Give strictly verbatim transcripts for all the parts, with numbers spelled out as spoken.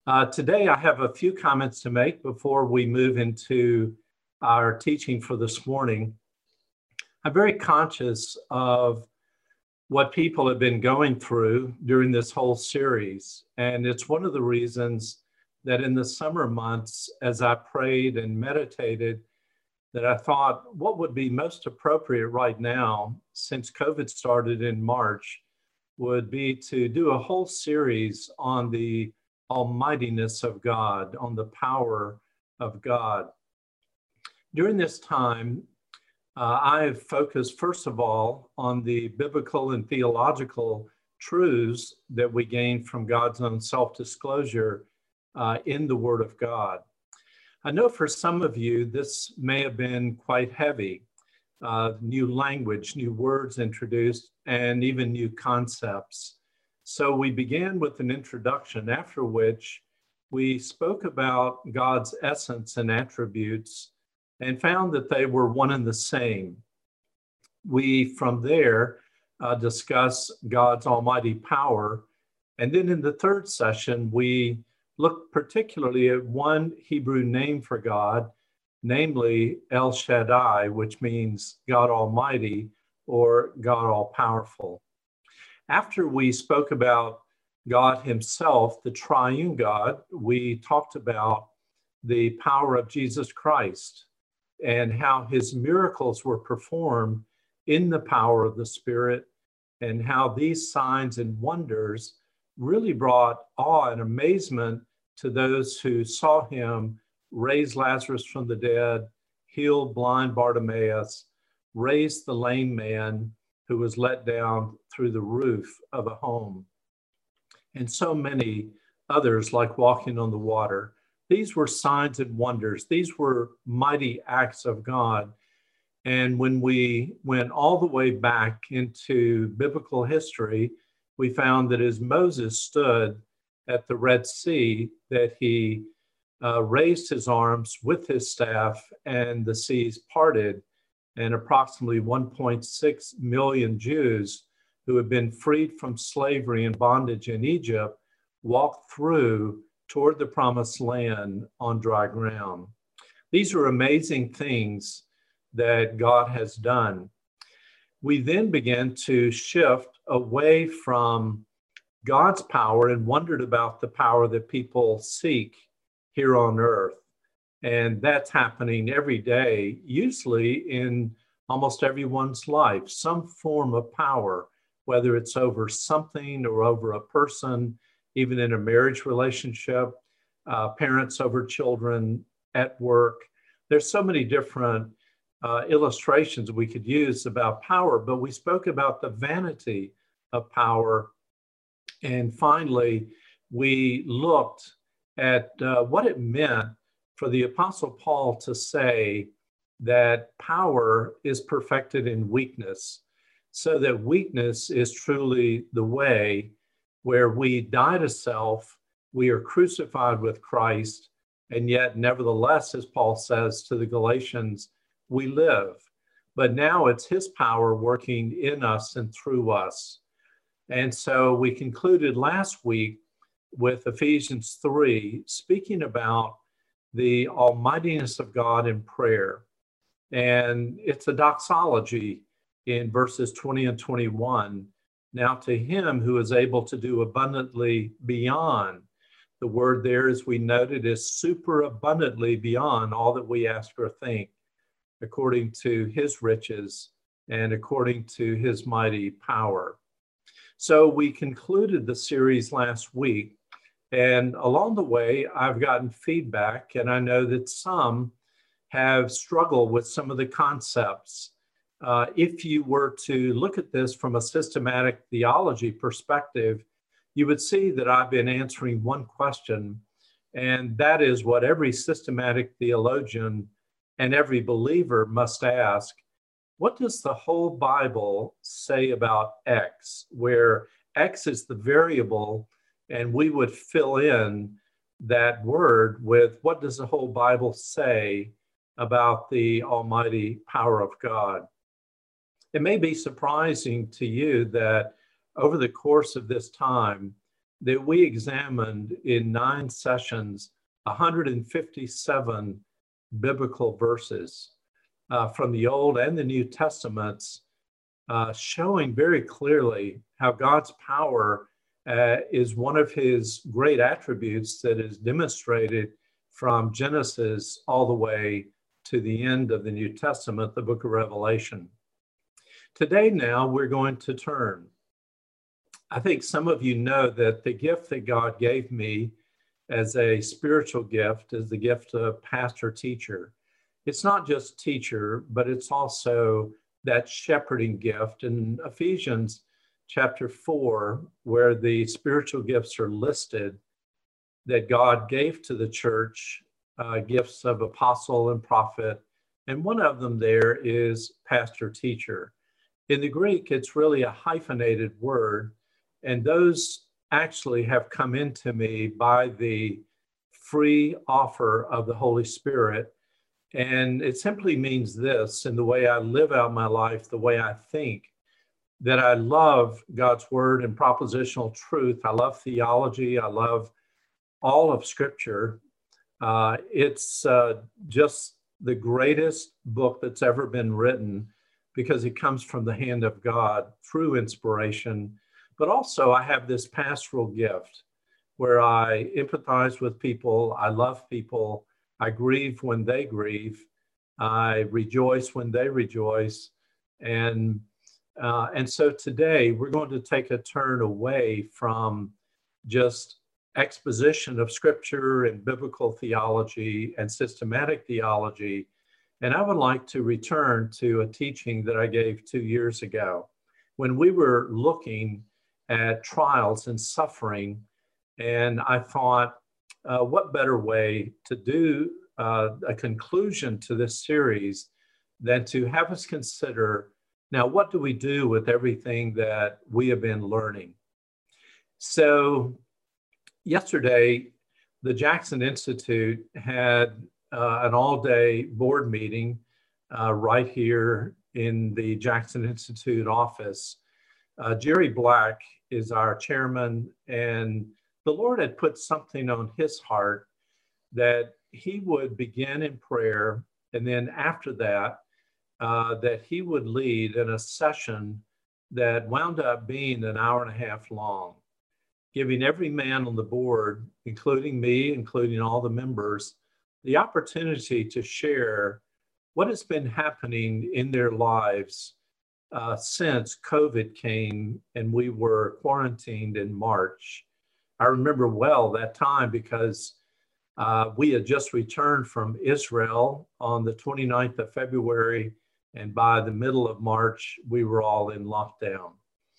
Uh, today, I have a few comments to make before we move into our teaching for this morning. I'm very conscious of what people have been going through during this whole series. And it's one of the reasons that in the summer months, as I prayed and meditated, that I thought what would be most appropriate right now, since COVID started in March, would be to do a whole series on the almightiness of God, on the power of God. During this time, uh, I have focused, first of all, on the biblical and theological truths that we gain from God's own self-disclosure uh, in the Word of God. I know for some of you, this may have been quite heavy. Uh, new language, new words introduced, and even new concepts. So we began with an introduction, after which we spoke about God's essence and attributes and found that they were one and the same. We, from there, uh, discussed God's almighty power. And then in the third session, we looked particularly at one Hebrew name for God, namely El Shaddai, which means God Almighty or God All-Powerful. After we spoke about God himself, the triune God, we talked about the power of Jesus Christ and how his miracles were performed in the power of the Spirit, and how these signs and wonders really brought awe and amazement to those who saw him raise Lazarus from the dead, healed blind Bartimaeus, raised the lame man who was let down through the roof of a home, and so many others like walking on the water. These were signs and wonders. These were mighty acts of God. And when we went all the way back into biblical history, we found that as Moses stood at the Red Sea, that he uh, raised his arms with his staff and the seas parted, and approximately one point six million Jews who had been freed from slavery and bondage in Egypt walked through toward the promised land on dry ground. These are amazing things that God has done. We then began to shift away from God's power and wondered about the power that people seek here on earth. And that's happening every day, usually in almost everyone's life, some form of power, whether it's over something or over a person, even in a marriage relationship, uh, parents over children, at work. There's so many different uh, illustrations we could use about power, but we spoke about the vanity of power. And finally, we looked at uh, what it meant for the Apostle Paul to say that power is perfected in weakness, so that weakness is truly the way where we die to self, we are crucified with Christ, and yet nevertheless, as Paul says to the Galatians, we live. But now it's his power working in us and through us. And so we concluded last week with Ephesians three, speaking about the almightiness of God in prayer. And it's a doxology in verses twenty and twenty-one. Now to him who is able to do abundantly beyond. The word there, as we noted, is super abundantly beyond all that we ask or think, according to his riches and according to his mighty power. So we concluded the series last week. And along the way, I've gotten feedback, and I know that some have struggled with some of the concepts. Uh, if you were to look at this from a systematic theology perspective, you would see that I've been answering one question, and that is what every systematic theologian and every believer must ask. What does the whole Bible say about X, where X is the variable, and we would fill in that word with what does the whole Bible say about the almighty power of God? It may be surprising to you that over the course of this time, that we examined in nine sessions one hundred fifty-seven biblical verses uh, from the Old and the New Testaments, uh, showing very clearly how God's power uh, is one of his great attributes that is demonstrated from Genesis all the way to the end of the New Testament, the book of Revelation. Today now we're going to turn. I think some of you know that the gift that God gave me as a spiritual gift is the gift of pastor teacher. It's not just teacher, but it's also that shepherding gift. In Ephesians chapter four, where the spiritual gifts are listed, that God gave to the church, uh, gifts of apostle and prophet, and one of them there is pastor teacher. In the Greek, it's really a hyphenated word, and those actually have come into me by the free offer of the Holy Spirit. And it simply means this: in the way I live out my life, the way I think, that I love God's word and propositional truth. I love theology. I love all of Scripture. Uh, it's uh, just the greatest book that's ever been written because it comes from the hand of God through inspiration. But also I have this pastoral gift where I empathize with people. I love people. I grieve when they grieve. I rejoice when they rejoice. And, uh, and so today we're going to take a turn away from just exposition of Scripture and biblical theology and systematic theology. And I would like to return to a teaching that I gave two years ago when we were looking at trials and suffering. And I thought, uh, what better way to do uh, a conclusion to this series than to have us consider, now, what do we do with everything that we have been learning? So yesterday, the Jackson Institute had uh, an all-day board meeting uh, right here in the Jackson Institute office. Uh, Jerry Black is our chairman, and the Lord had put something on his heart that he would begin in prayer, and then after that, uh, that he would lead in a session that wound up being an hour and a half long, giving every man on the board, including me, including all the members, the opportunity to share what has been happening in their lives uh, since COVID came and we were quarantined in March. I remember well that time because uh, we had just returned from Israel on the twenty-ninth of February, and by the middle of March, we were all in lockdown.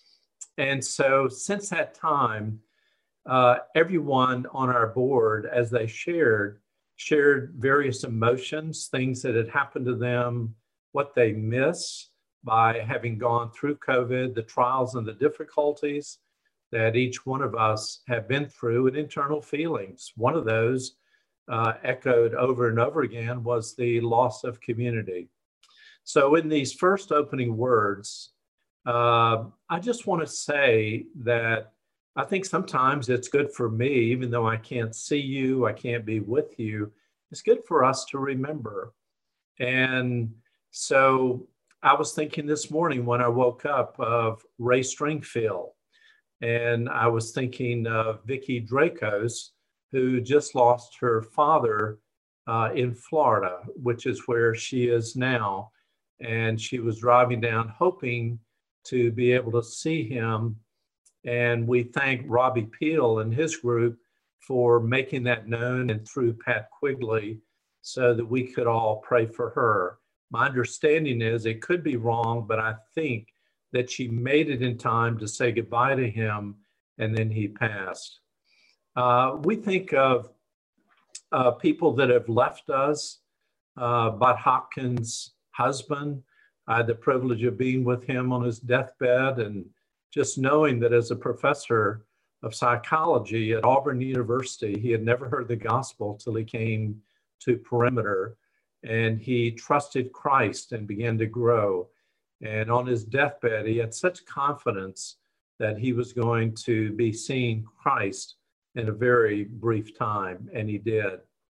And so since that time, uh, everyone on our board, as they shared, shared various emotions, things that had happened to them, what they miss by having gone through COVID, the trials and the difficulties that each one of us have been through, and internal feelings. One of those uh, echoed over and over again was the loss of community. So in these first opening words, uh, I just want to say that I think sometimes it's good for me, even though I can't see you, I can't be with you, it's good for us to remember. And so I was thinking this morning when I woke up of Ray Stringfield, and I was thinking of Vicki Dracos, who just lost her father uh, in Florida, which is where she is now. And she was driving down hoping to be able to see him. And we thank Robbie Peel and his group for making that known, and through Pat Quigley, so that we could all pray for her. My understanding is it could be wrong, but I think that she made it in time to say goodbye to him, and then he passed. Uh, we think of uh, people that have left us. Uh, Bud Hopkins' husband, I had the privilege of being with him on his deathbed, and just knowing that as a professor of psychology at Auburn University, he had never heard the gospel till he came to Perimeter, and he trusted Christ and began to grow. And on his deathbed, he had such confidence that he was going to be seeing Christ in a very brief time, and he did.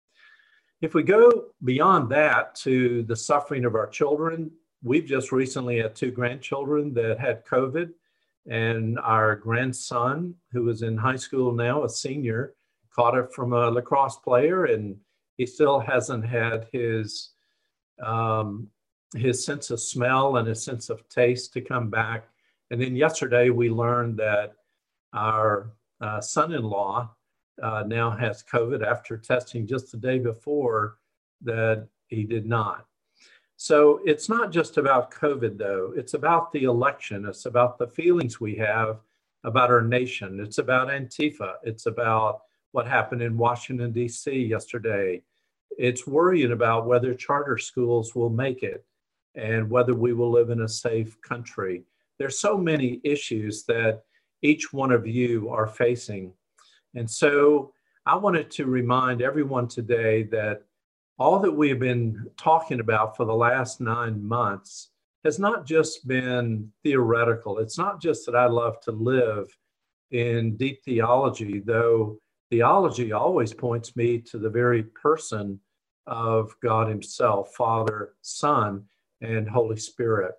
If we go beyond that to the suffering of our children, we've just recently had two grandchildren that had COVID, and our grandson, who is in high school now, a senior, caught it from a lacrosse player, and he still hasn't had his um, his sense of smell and his sense of taste to come back. And then yesterday we learned that our uh, son-in-law uh, now has COVID after testing just the day before that he did not. So it's not just about COVID, though. It's about the election. It's about the feelings we have about our nation. It's about Antifa. It's about what happened in Washington, D C yesterday. It's worrying about whether charter schools will make it and whether we will live in a safe country. There's so many issues that each one of you are facing. And so I wanted to remind everyone today that all that we have been talking about for the last nine months has not just been theoretical. It's not just that I love to live in deep theology, though theology always points me to the very person of God himself, Father, Son, and Holy Spirit.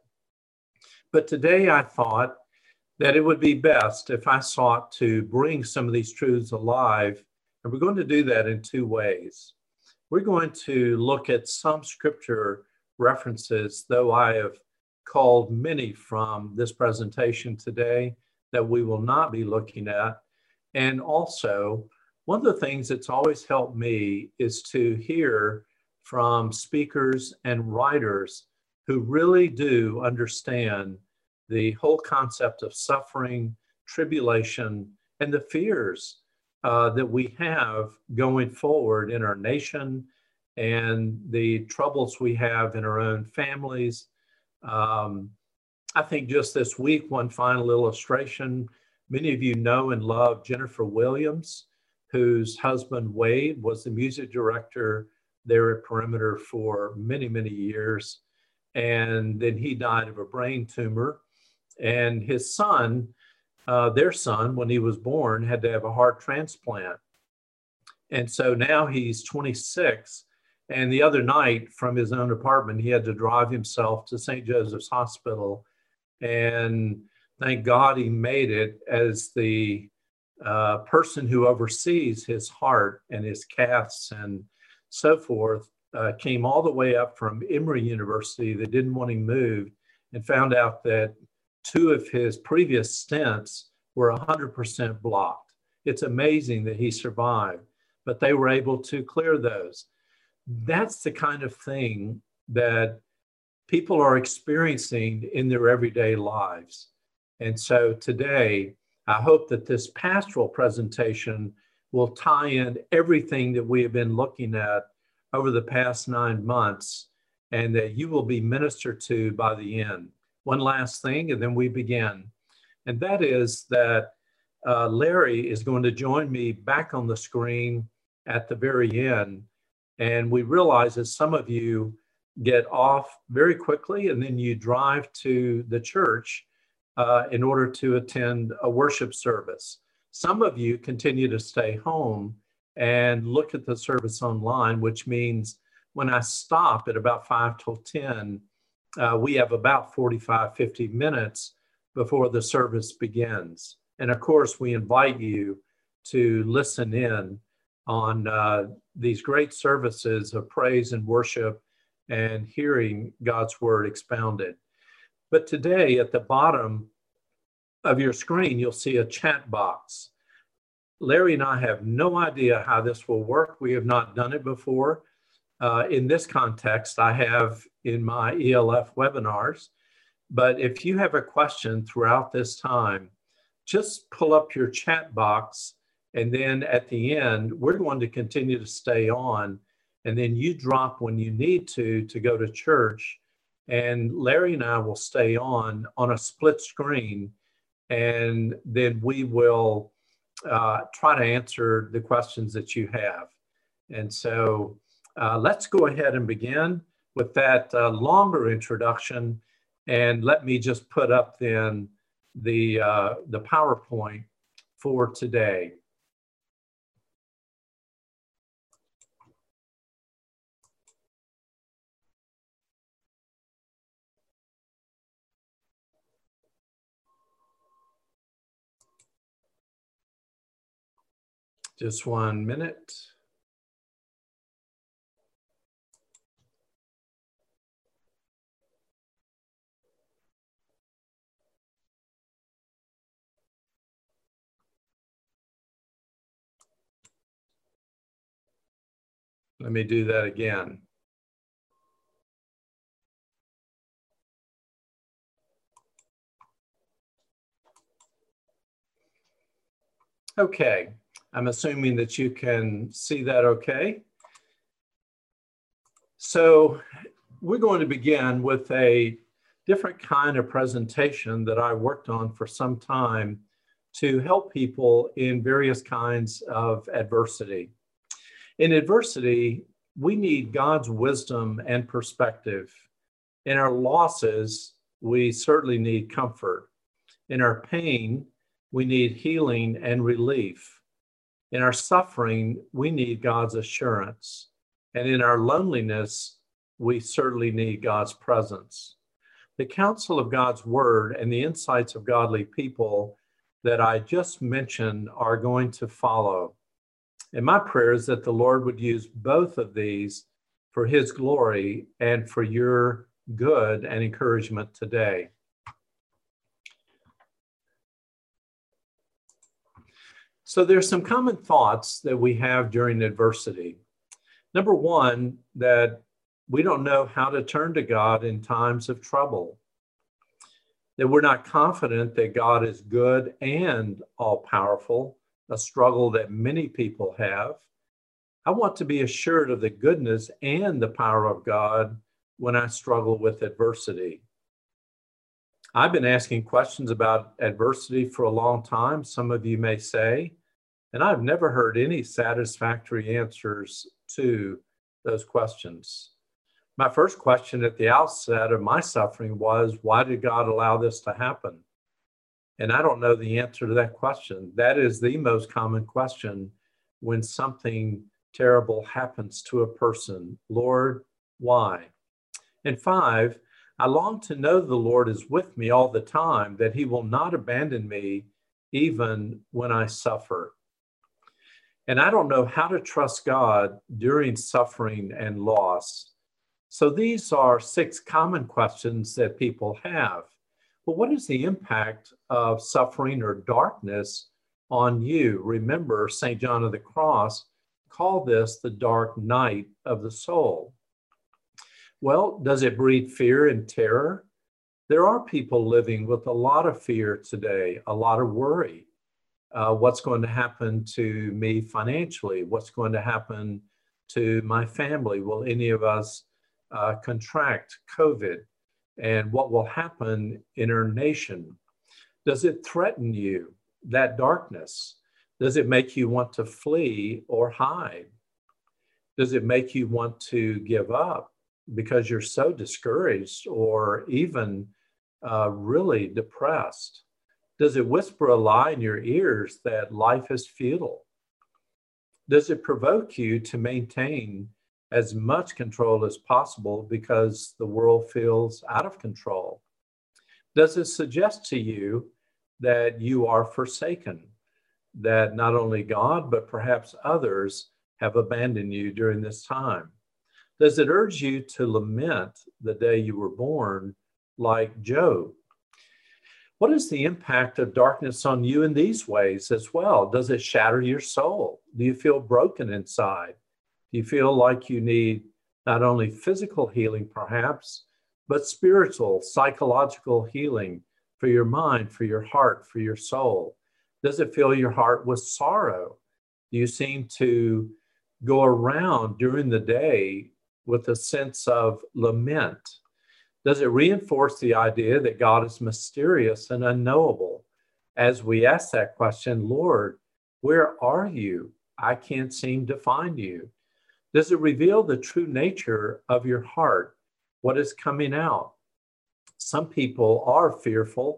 But today I thought that it would be best if I sought to bring some of these truths alive, and we're going to do that in two ways. We're going to look at some scripture references, though I have called many from this presentation today that we will not be looking at. And also, one of the things that's always helped me is to hear from speakers and writers who really do understand the whole concept of suffering, tribulation, and the fears uh, that we have going forward in our nation and the troubles we have in our own families. Um, I think just this week, one final illustration, many of you know and love Jennifer Williams, whose husband Wade was the music director there at Perimeter for many, many years. And then he died of a brain tumor. And his son, uh, their son, when he was born, had to have a heart transplant. And so now he's twenty-six. And the other night from his own apartment, he had to drive himself to Saint Joseph's Hospital. And thank God he made it, as the uh, person who oversees his heart and his caths and so forth uh, came all the way up from Emory University. They didn't want him moved, and found out that two of his previous stents were one hundred percent blocked. It's amazing that he survived, but they were able to clear those. That's the kind of thing that people are experiencing in their everyday lives. And so today, I hope that this pastoral presentation will tie in everything that we have been looking at over the past nine months, and that you will be ministered to by the end. One last thing, and then we begin. And that is that uh, Larry is going to join me back on the screen at the very end. And we realize that some of you get off very quickly and then you drive to the church uh, in order to attend a worship service. Some of you continue to stay home and look at the service online, which means when I stop at about five till ten, uh, we have about forty-five, fifty minutes before the service begins. And of course, we invite you to listen in on uh, these great services of praise and worship and hearing God's word expounded. But today at the bottom of your screen, you'll see a chat box. Larry and I have no idea how this will work. We have not done it before. Uh, in this context, I have in my E L F webinars. But if you have a question throughout this time, just pull up your chat box. And then at the end, we're going to continue to stay on. And then you drop when you need to, to go to church. And Larry and I will stay on on a split screen. And then we will uh, try to answer the questions that you have. And so uh, let's go ahead and begin with that uh, longer introduction. And let me just put up then the, uh, the PowerPoint for today. Just one minute. Let me do that again. Okay, I'm assuming that you can see that okay. So we're going to begin with a different kind of presentation that I worked on for some time to help people in various kinds of adversity. In adversity, we need God's wisdom and perspective. In our losses, we certainly need comfort. In our pain, we need healing and relief. In our suffering, we need God's assurance. And in our loneliness, we certainly need God's presence. The counsel of God's word and the insights of godly people that I just mentioned are going to follow. And my prayer is that the Lord would use both of these for his glory and for your good and encouragement today. So there's some common thoughts that we have during adversity. Number one, that we don't know how to turn to God in times of trouble. That we're not confident that God is good and all-powerful, a struggle that many people have. I want to be assured of the goodness and the power of God when I struggle with adversity. I've been asking questions about adversity for a long time, some of you may say, and I've never heard any satisfactory answers to those questions. My first question at the outset of my suffering was, why did God allow this to happen? And I don't know the answer to that question. That is the most common question when something terrible happens to a person. Lord, why? And five, I long to know the Lord is with me all the time, that he will not abandon me even when I suffer. And I don't know how to trust God during suffering and loss. So these are six common questions that people have. But what is the impact of suffering or darkness on you? Remember, Saint John of the Cross called this the dark night of the soul. Well, does it breed fear and terror? There are people living with a lot of fear today, a lot of worry. Uh, what's going to happen to me financially? What's going to happen to my family? Will any of us uh, contract COVID? And what will happen in our nation? Does it threaten you, that darkness? Does it make you want to flee or hide? Does it make you want to give up because you're so discouraged or even uh, really depressed? Does it whisper a lie in your ears that life is futile? Does it provoke you to maintain as much control as possible because the world feels out of control? Does it suggest to you that you are forsaken, that not only God, but perhaps others have abandoned you during this time? Does it urge you to lament the day you were born, like Job? What is the impact of darkness on you in these ways as well? Does it shatter your soul? Do you feel broken inside? Do you feel like you need not only physical healing, perhaps, but spiritual, psychological healing for your mind, for your heart, for your soul? Does it fill your heart with sorrow? Do you seem to go around during the day with a sense of lament? Does it reinforce the idea that God is mysterious and unknowable? As we ask that question, Lord, where are you? I can't seem to find you. Does it reveal the true nature of your heart? What is coming out? Some people are fearful.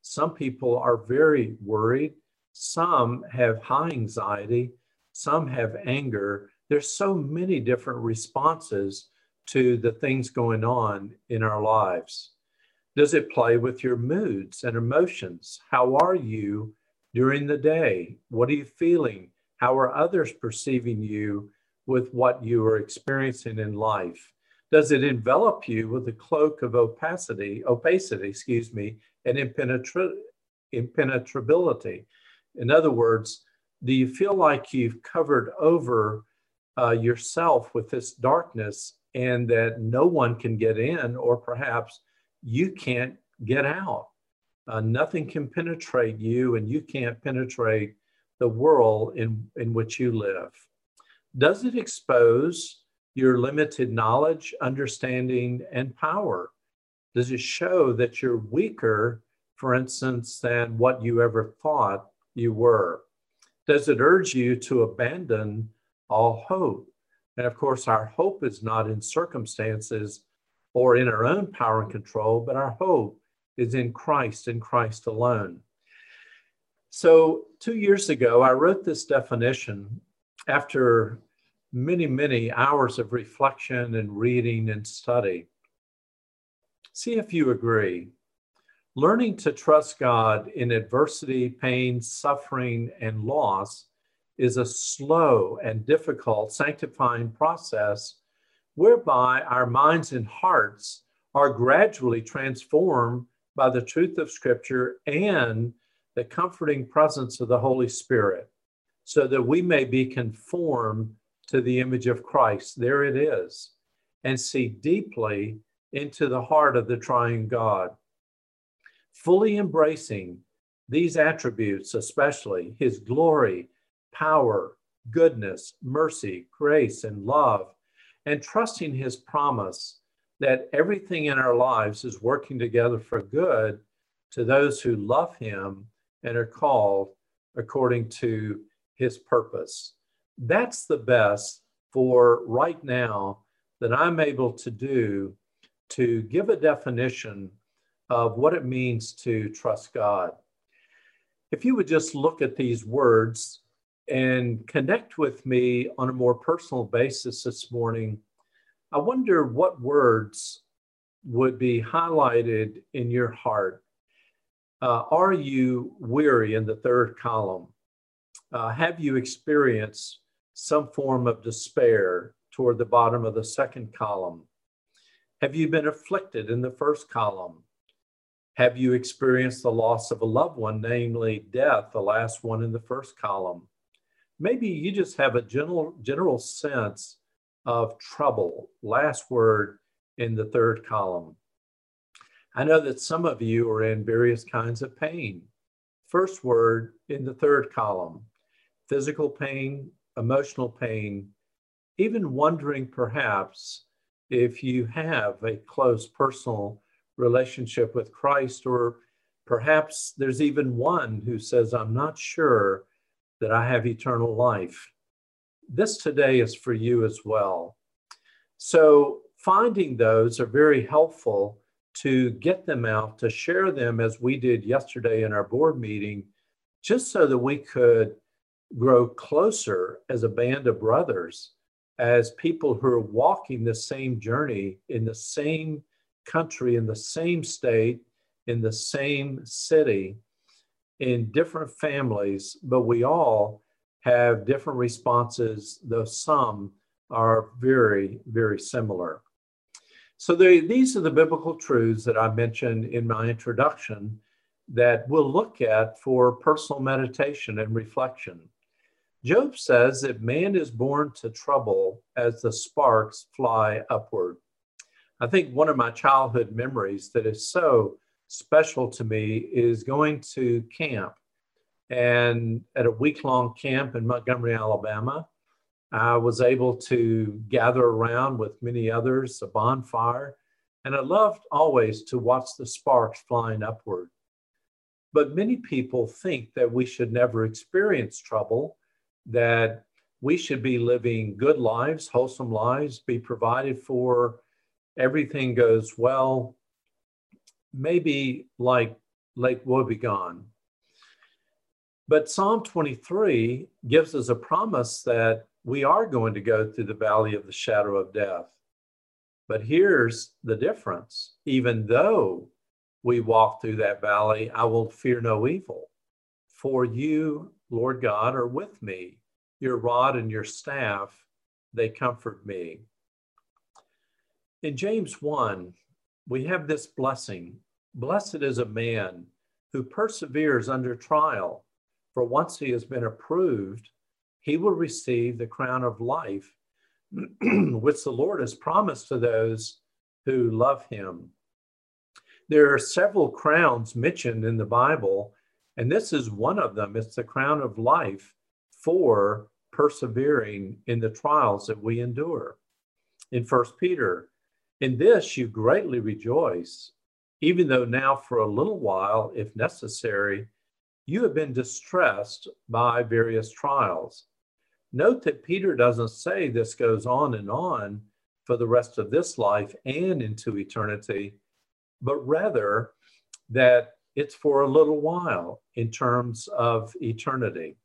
Some people are very worried. Some have high anxiety. Some have anger. There's so many different responses to the things going on in our lives. Does it play with your moods and emotions? How are you during the day? What are you feeling? How are others perceiving you with what you are experiencing in life? Does it envelop you with a cloak of opacity, opacity, excuse me, and impenetra- impenetrability? In other words, do you feel like you've covered over uh, yourself with this darkness and that no one can get in, or perhaps you can't get out? Uh, nothing can penetrate you, and you can't penetrate the world in, in which you live. Does it expose your limited knowledge, understanding, and power? Does it show that you're weaker, for instance, than what you ever thought you were? Does it urge you to abandon all hope? And of course, our hope is not in circumstances or in our own power and control, but our hope is in Christ and Christ alone. So two years ago, I wrote this definition after many, many hours of reflection and reading and study. See if you agree. Learning to trust God in adversity, pain, suffering, and loss is a slow and difficult sanctifying process whereby our minds and hearts are gradually transformed by the truth of Scripture and the comforting presence of the Holy Spirit, so that we may be conformed to the image of Christ. There it is. And see deeply into the heart of the triune God. Fully embracing these attributes, especially his glory, power, goodness, mercy, grace, and love, and trusting his promise that everything in our lives is working together for good to those who love him and are called according to his purpose. That's the best for right now that I'm able to do to give a definition of what it means to trust God. If you would just look at these words and connect with me on a more personal basis this morning, I wonder what words would be highlighted in your heart. Uh, are you weary in the third column? Uh, have you experienced some form of despair toward the bottom of the second column? Have you been afflicted in the first column? Have you experienced the loss of a loved one, namely death, the last one in the first column? Maybe you just have a general, general sense of trouble, last word in the third column. I know that some of you are in various kinds of pain. First word in the third column, physical pain, emotional pain, even wondering perhaps if you have a close personal relationship with Christ, or perhaps there's even one who says, I'm not sure that I have eternal life. This today is for you as well. So finding those are very helpful to get them out, to share them as we did yesterday in our board meeting, just so that we could grow closer as a band of brothers, as people who are walking the same journey in the same country, in the same state, in the same city, in different families, but we all have different responses, though some are very, very similar. So they, these are the biblical truths that I mentioned in my introduction that we'll look at for personal meditation and reflection. Job says that man is born to trouble as the sparks fly upward. I think one of my childhood memories that is so special to me is going to camp. And at a week-long camp in Montgomery, Alabama, I was able to gather around with many others, a bonfire, and I loved always to watch the sparks flying upward. But many people think that we should never experience trouble, that we should be living good lives, wholesome lives, be provided for, everything goes well, maybe like Lake Wobegon. But Psalm twenty-three gives us a promise that we are going to go through the valley of the shadow of death. But here's the difference. Even though we walk through that valley, I will fear no evil. For you, Lord God, are with me. Your rod and your staff, they comfort me. In James one, we have this blessing. Blessed is a man who perseveres under trial, for once he has been approved, he will receive the crown of life, which the Lord has promised to those who love him. There are several crowns mentioned in the Bible, and this is one of them. It's the crown of life for persevering in the trials that we endure. In First Peter, in this you greatly rejoice, even though now for a little while, if necessary, you have been distressed by various trials. Note that Peter doesn't say this goes on and on for the rest of this life and into eternity, but rather that it's for a little while in terms of eternity.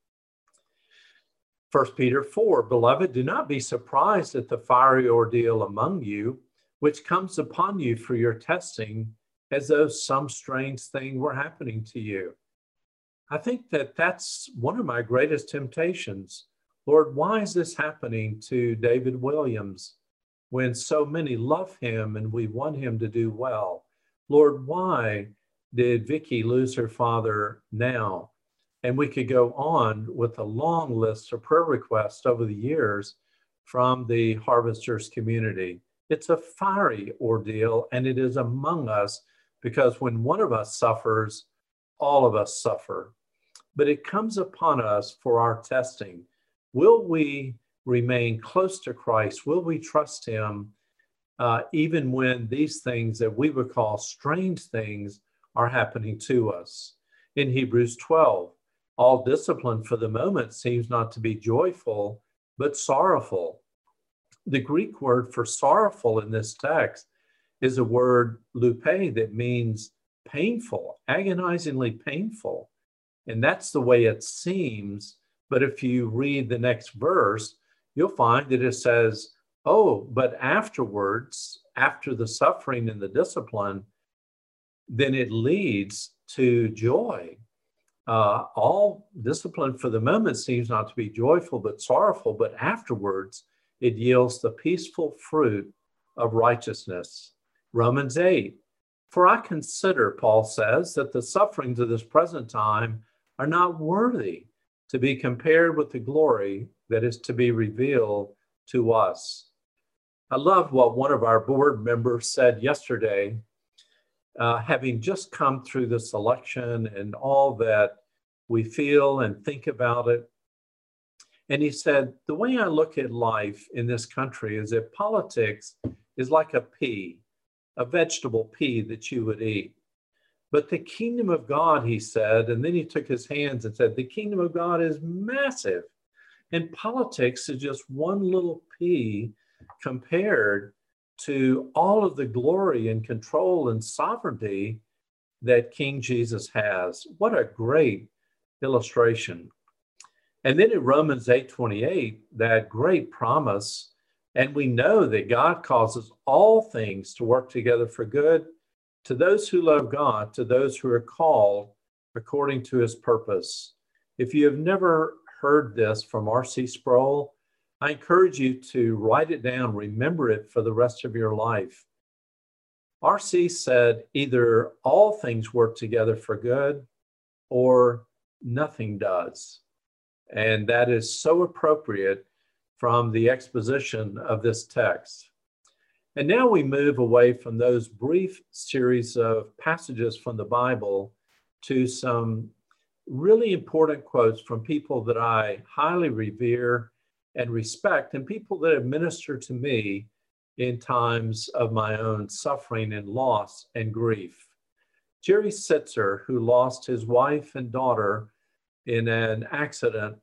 First Peter four, beloved, do not be surprised at the fiery ordeal among you, which comes upon you for your testing, as though some strange thing were happening to you. I think that that's one of my greatest temptations. Lord, why is this happening to David Williams when so many love him and we want him to do well? Lord, why did Vicky lose her father now? And we could go on with a long list of prayer requests over the years from the Harvesters community. It's a fiery ordeal, and it is among us because when one of us suffers, all of us suffer. But it comes upon us for our testing. Will we remain close to Christ? Will we trust him uh, even when these things that we would call strange things are happening to us? In Hebrews twelve, all discipline for the moment seems not to be joyful, but sorrowful. The Greek word for sorrowful in this text is a word lupe that means painful, agonizingly painful. And that's the way it seems. But if you read the next verse, you'll find that it says, oh, but afterwards, after the suffering and the discipline, then it leads to joy. Uh, all discipline for the moment seems not to be joyful, but sorrowful, but afterwards it yields the peaceful fruit of righteousness. Romans eight, for I consider, Paul says, that the sufferings of this present time are not worthy to be compared with the glory that is to be revealed to us. I love what one of our board members said yesterday, uh, having just come through this election and all that we feel and think about it. And he said, the way I look at life in this country is that politics is like a pea, a vegetable pea that you would eat. But the kingdom of God, he said, and then he took his hands and said, the kingdom of God is massive. And politics is just one little pea compared to all of the glory and control and sovereignty that King Jesus has. What a great illustration. And then in Romans eight twenty-eight, that great promise, and we know that God causes all things to work together for good to those who love God, to those who are called according to his purpose. If you have never heard this from R C Sproul, I encourage you to write it down, remember it for the rest of your life. R C said, either all things work together for good or nothing does. And that is so appropriate from the exposition of this text. And now we move away from those brief series of passages from the Bible to some really important quotes from people that I highly revere and respect, and people that have ministered to me in times of my own suffering and loss and grief. Jerry Sitzer, who lost his wife and daughter in an accident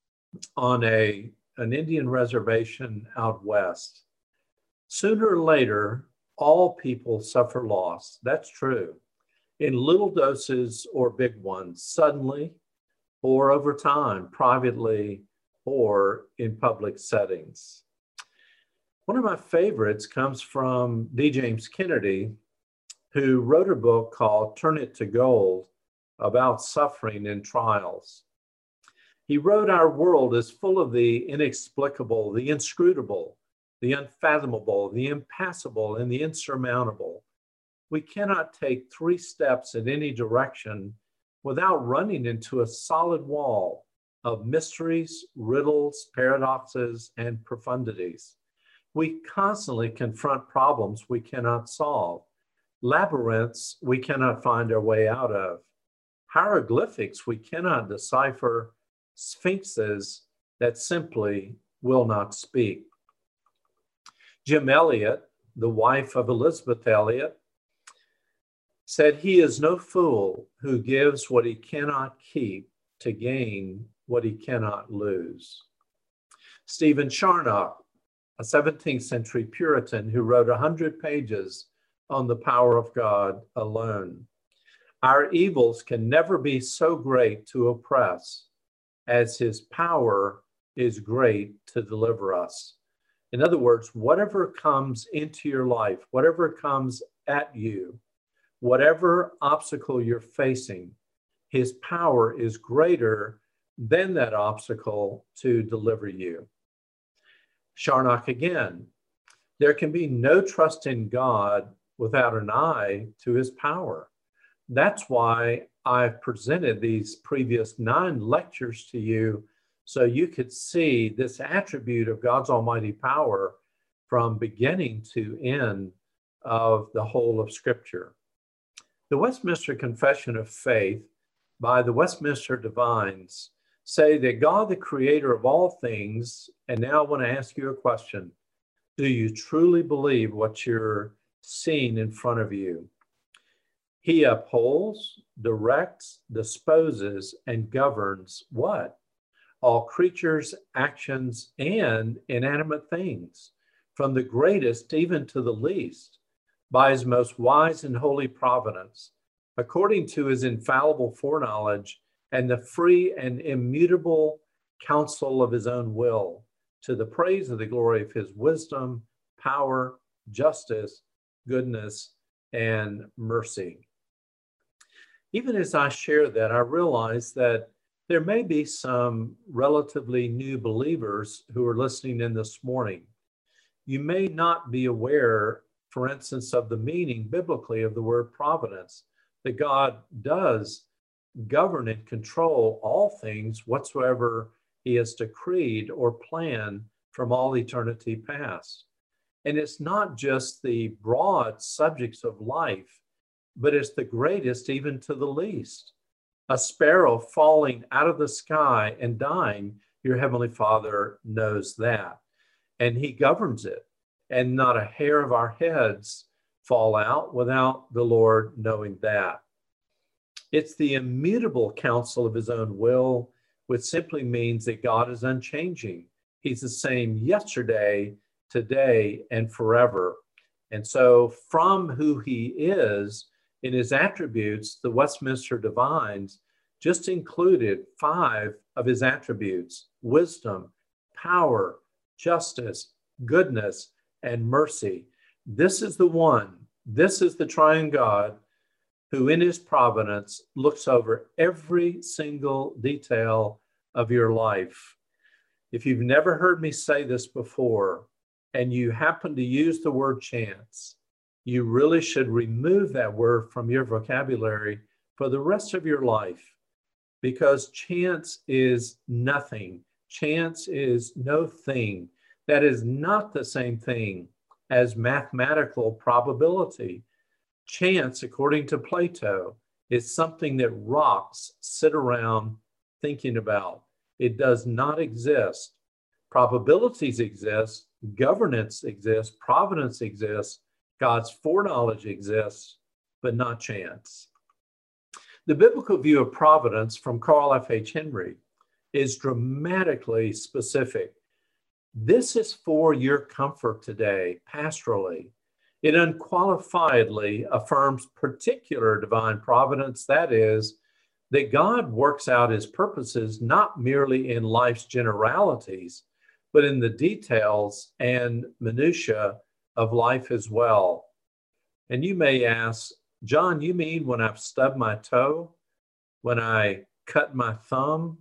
on a, an Indian reservation out west. Sooner or later, all people suffer loss. That's true. in little doses or big ones, suddenly or over time, privately or in public settings. One of my favorites comes from D. James Kennedy, who wrote a book called Turn It to Gold about suffering and trials. He wrote, "Our world is full of the inexplicable, the inscrutable, the unfathomable, the impassable, and the insurmountable. We cannot take three steps in any direction without running into a solid wall of mysteries, riddles, paradoxes, and profundities. We constantly confront problems we cannot solve, labyrinths we cannot find our way out of, hieroglyphics we cannot decipher, sphinxes that simply will not speak." Jim Elliot, the wife of Elizabeth Elliot, said, "He is no fool who gives what he cannot keep to gain what he cannot lose." Stephen Charnock, a seventeenth century Puritan who wrote one hundred pages on the power of God alone. "Our evils can never be so great to oppress as his power is great to deliver us." In other words, whatever comes into your life, whatever comes at you, whatever obstacle you're facing, his power is greater than that obstacle to deliver you. Charnock again, "There can be no trust in God without an eye to his power." That's why I've presented these previous nine lectures to you, so you could see this attribute of God's almighty power from beginning to end of the whole of Scripture. The Westminster Confession of Faith by the Westminster Divines say that God, the creator of all things, and now I want to ask you a question. Do you truly believe what you're seeing in front of you? He upholds, directs, disposes, and governs what? All creatures, actions, and inanimate things, from the greatest even to the least, by his most wise and holy providence, according to his infallible foreknowledge and the free and immutable counsel of his own will, to the praise of the glory of his wisdom, power, justice, goodness, and mercy. Even as I share that, I realize that there may be some relatively new believers who are listening in this morning. You may not be aware, for instance, of the meaning biblically of the word providence, that God does govern and control all things whatsoever he has decreed or planned from all eternity past. And it's not just the broad subjects of life, but it's the greatest even to the least. A sparrow falling out of the sky and dying, your heavenly Father knows that. And he governs it. And not a hair of our heads fall out without the Lord knowing that. It's the immutable counsel of his own will, which simply means that God is unchanging. He's the same yesterday, today, and forever. And so from who he is in his attributes, the Westminster Divines just included five of his attributes: wisdom, power, justice, goodness, and mercy. This is the one, this is the triune God who in his providence looks over every single detail of your life. If you've never heard me say this before, and you happen to use the word chance, you really should remove that word from your vocabulary for the rest of your life, because chance is nothing. Chance is no thing. That is not the same thing as mathematical probability. Chance, according to Plato, is something that rocks sit around thinking about. It does not exist. Probabilities exist, governance exists, providence exists, God's foreknowledge exists, but not chance. The biblical view of providence from Carl F H Henry is dramatically specific. This is for your comfort today, pastorally. It unqualifiedly affirms particular divine providence, that is, that God works out his purposes not merely in life's generalities, but in the details and minutiae of life as well. And you may ask, John, you mean when I've stubbed my toe? When I cut my thumb?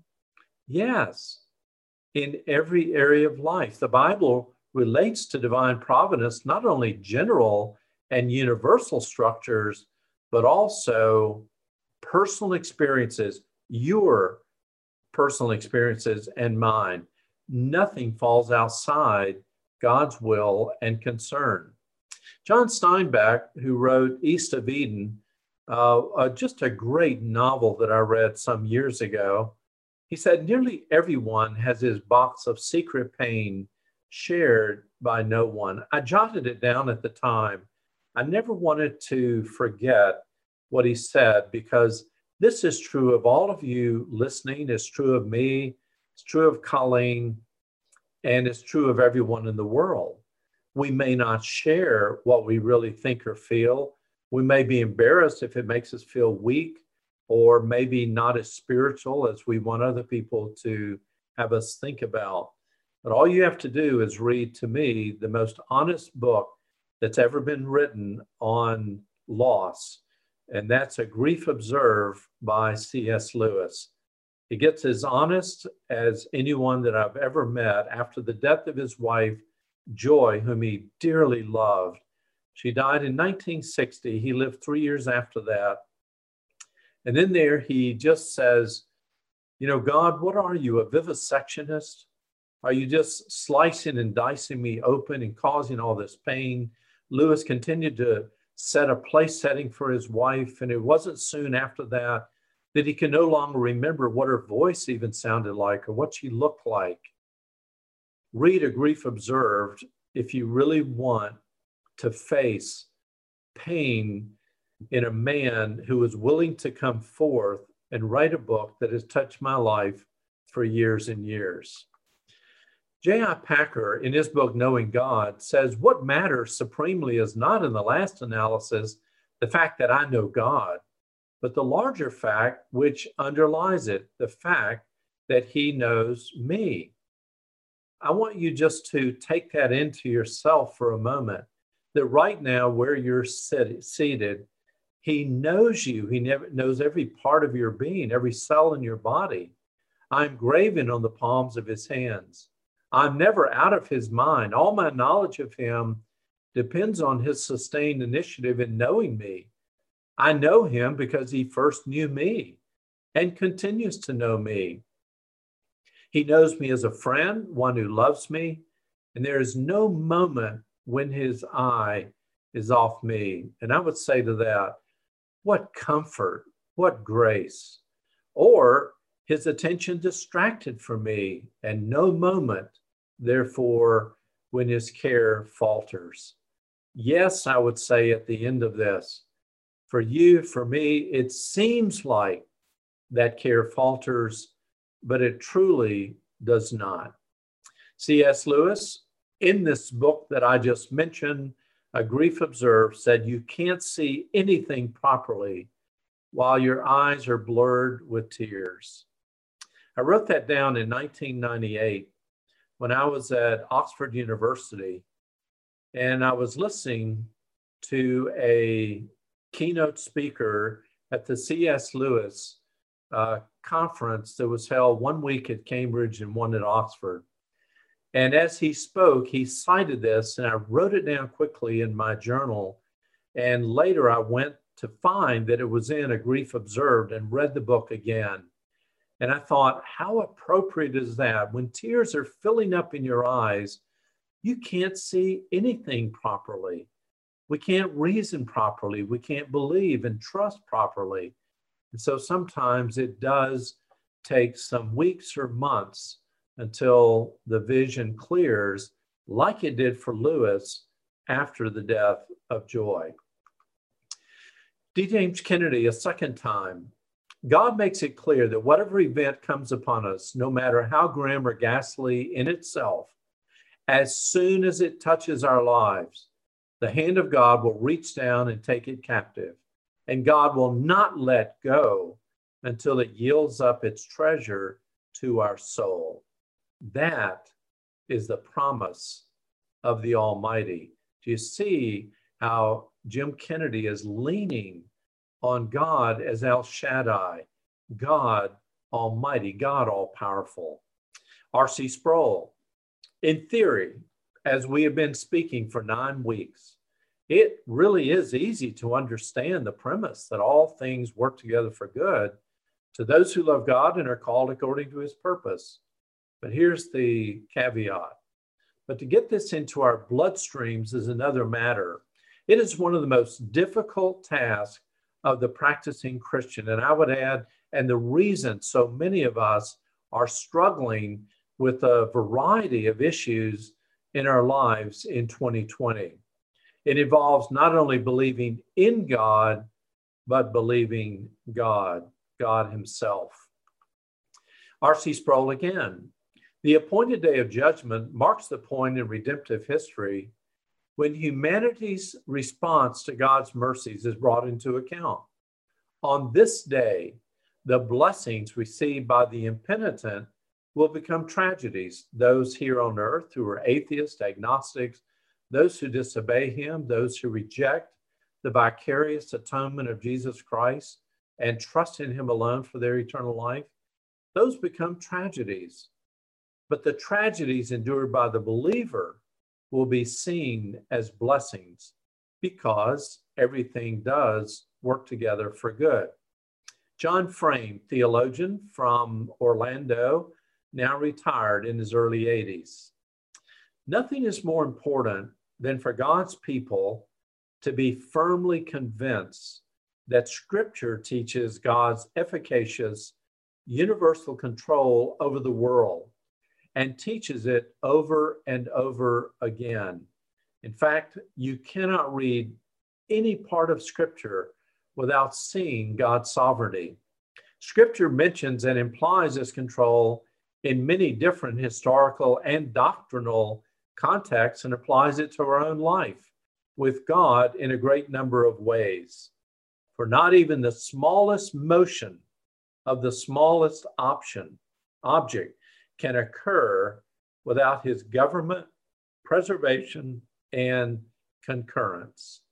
Yes, in every area of life. The Bible relates to divine providence, not only general and universal structures, but also personal experiences, your personal experiences and mine. Nothing falls outside God's will and concern. John Steinbeck, who wrote East of Eden, uh, uh, just a great novel that I read some years ago, he said, nearly everyone has his box of secret pain shared by no one. I jotted it down at the time. I never wanted to forget what he said, because this is true of all of you listening. It's true of me. It's true of Colleen, and it's true of everyone in the world. We may not share what we really think or feel. We may be embarrassed if it makes us feel weak, or maybe not as spiritual as we want other people to have us think about. But all you have to do is read, to me, the most honest book that's ever been written on loss. And that's A Grief Observed by C S Lewis. He gets as honest as anyone that I've ever met after the death of his wife, Joy, whom he dearly loved. She died in nineteen sixty. He lived three years after that. And in there, he just says, you know, God, what are you, a vivisectionist? Are you just slicing and dicing me open and causing all this pain? Lewis continued to set a place setting for his wife, and it wasn't soon after that that he could no longer remember what her voice even sounded like or what she looked like. Read A Grief Observed if you really want to face pain in a man who is willing to come forth and write a book that has touched my life for years and years. J I Packer, in his book, Knowing God, says, what matters supremely is not in the last analysis the fact that I know God, but the larger fact which underlies it, the fact that he knows me. I want you just to take that into yourself for a moment, that right now where you're sit- seated, he knows you. He never knows every part of your being, every cell in your body. I'm graven on the palms of his hands. I'm never out of his mind. All my knowledge of him depends on his sustained initiative in knowing me. I know him because he first knew me and continues to know me. He knows me as a friend, one who loves me, and there is no moment when his eye is off me. And I would say to that, what comfort, what grace. Or his attention distracted from me, and no moment, therefore, when his care falters. Yes, I would say at the end of this, for you, for me, it seems like that care falters, but it truly does not. C S Lewis, in this book that I just mentioned, A Grief Observed, said you can't see anything properly while your eyes are blurred with tears. I wrote that down in nineteen ninety-eight when I was at Oxford University, and I was listening to a keynote speaker at the C S Lewis uh, conference that was held one week at Cambridge and one at Oxford. And as he spoke, he cited this, and I wrote it down quickly in my journal. And later I went to find that it was in A Grief Observed and read the book again. And I thought, how appropriate is that? When tears are filling up in your eyes, you can't see anything properly. We can't reason properly. We can't believe and trust properly. And so sometimes it does take some weeks or months until the vision clears, like it did for Lewis after the death of Joy. D. James Kennedy, a second time, God makes it clear that whatever event comes upon us, no matter how grim or ghastly in itself, as soon as it touches our lives, the hand of God will reach down and take it captive, and God will not let go until it yields up its treasure to our soul. That is the promise of the Almighty. Do you see how Jim Kennedy is leaning on God as El Shaddai, God Almighty, God all-powerful? R C Sproul, in theory, as we have been speaking for nine weeks, it really is easy to understand the premise that all things work together for good to those who love God and are called according to his purpose. But here's the caveat. But to get this into our bloodstreams is another matter. It is one of the most difficult tasks of the practicing Christian. And I would add, and the reason so many of us are struggling with a variety of issues in our lives in twenty twenty. It involves not only believing in God, but believing God, God himself. R C Sproul again. The appointed day of judgment marks the point in redemptive history when humanity's response to God's mercies is brought into account. On this day, the blessings received by the impenitent will become tragedies. Those here on earth who are atheists, agnostics, those who disobey him, those who reject the vicarious atonement of Jesus Christ and trust in him alone for their eternal life, those become tragedies. But the tragedies endured by the believer will be seen as blessings because everything does work together for good. John Frame, theologian from Orlando, now retired in his early eighties. Nothing is more important than for God's people to be firmly convinced that Scripture teaches God's efficacious, universal control over the world and teaches it over and over again. In fact, you cannot read any part of Scripture without seeing God's sovereignty. Scripture mentions and implies this control in many different historical and doctrinal contexts and applies it to our own life with God in a great number of ways. For not even the smallest motion of the smallest option, object can occur without his government, preservation, and concurrence.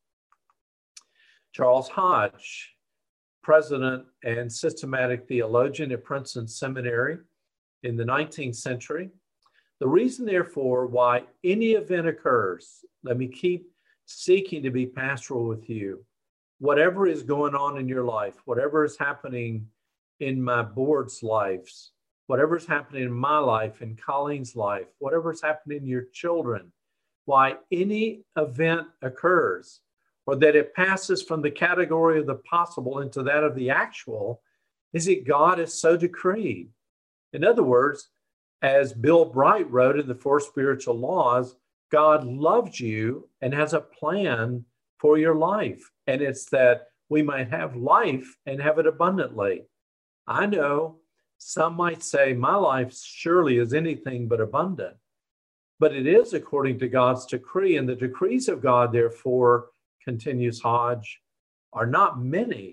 Charles Hodge, president and systematic theologian at Princeton Seminary in the nineteenth century. The reason, therefore, why any event occurs, let me keep seeking to be pastoral with you. Whatever is going on in your life, whatever is happening in my board's lives, whatever's happening in my life, in Colleen's life, whatever's happening in your children, why any event occurs, or that it passes from the category of the possible into that of the actual, is that God has so decreed. In other words, as Bill Bright wrote in the Four Spiritual Laws, God loves you and has a plan for your life. And it's that we might have life and have it abundantly. I know some might say my life surely is anything but abundant, but it is according to God's decree. And the decrees of God, therefore, continues Hodge, are not many,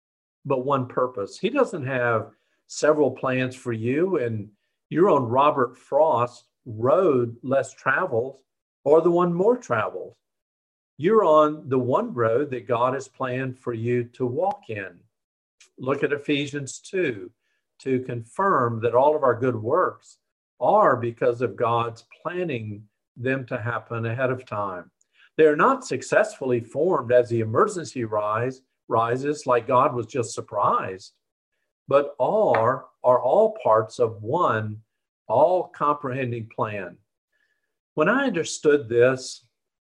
but one purpose. He doesn't have several plans for you, and you're on Robert Frost road less traveled or the one more traveled. You're on the one road that God has planned for you to walk in. Look at Ephesians two to confirm that all of our good works are because of God's planning them to happen ahead of time. They are not successfully formed as the emergency rise, rises like God was just surprised, but are, are all parts of one all-comprehending plan. When I understood this,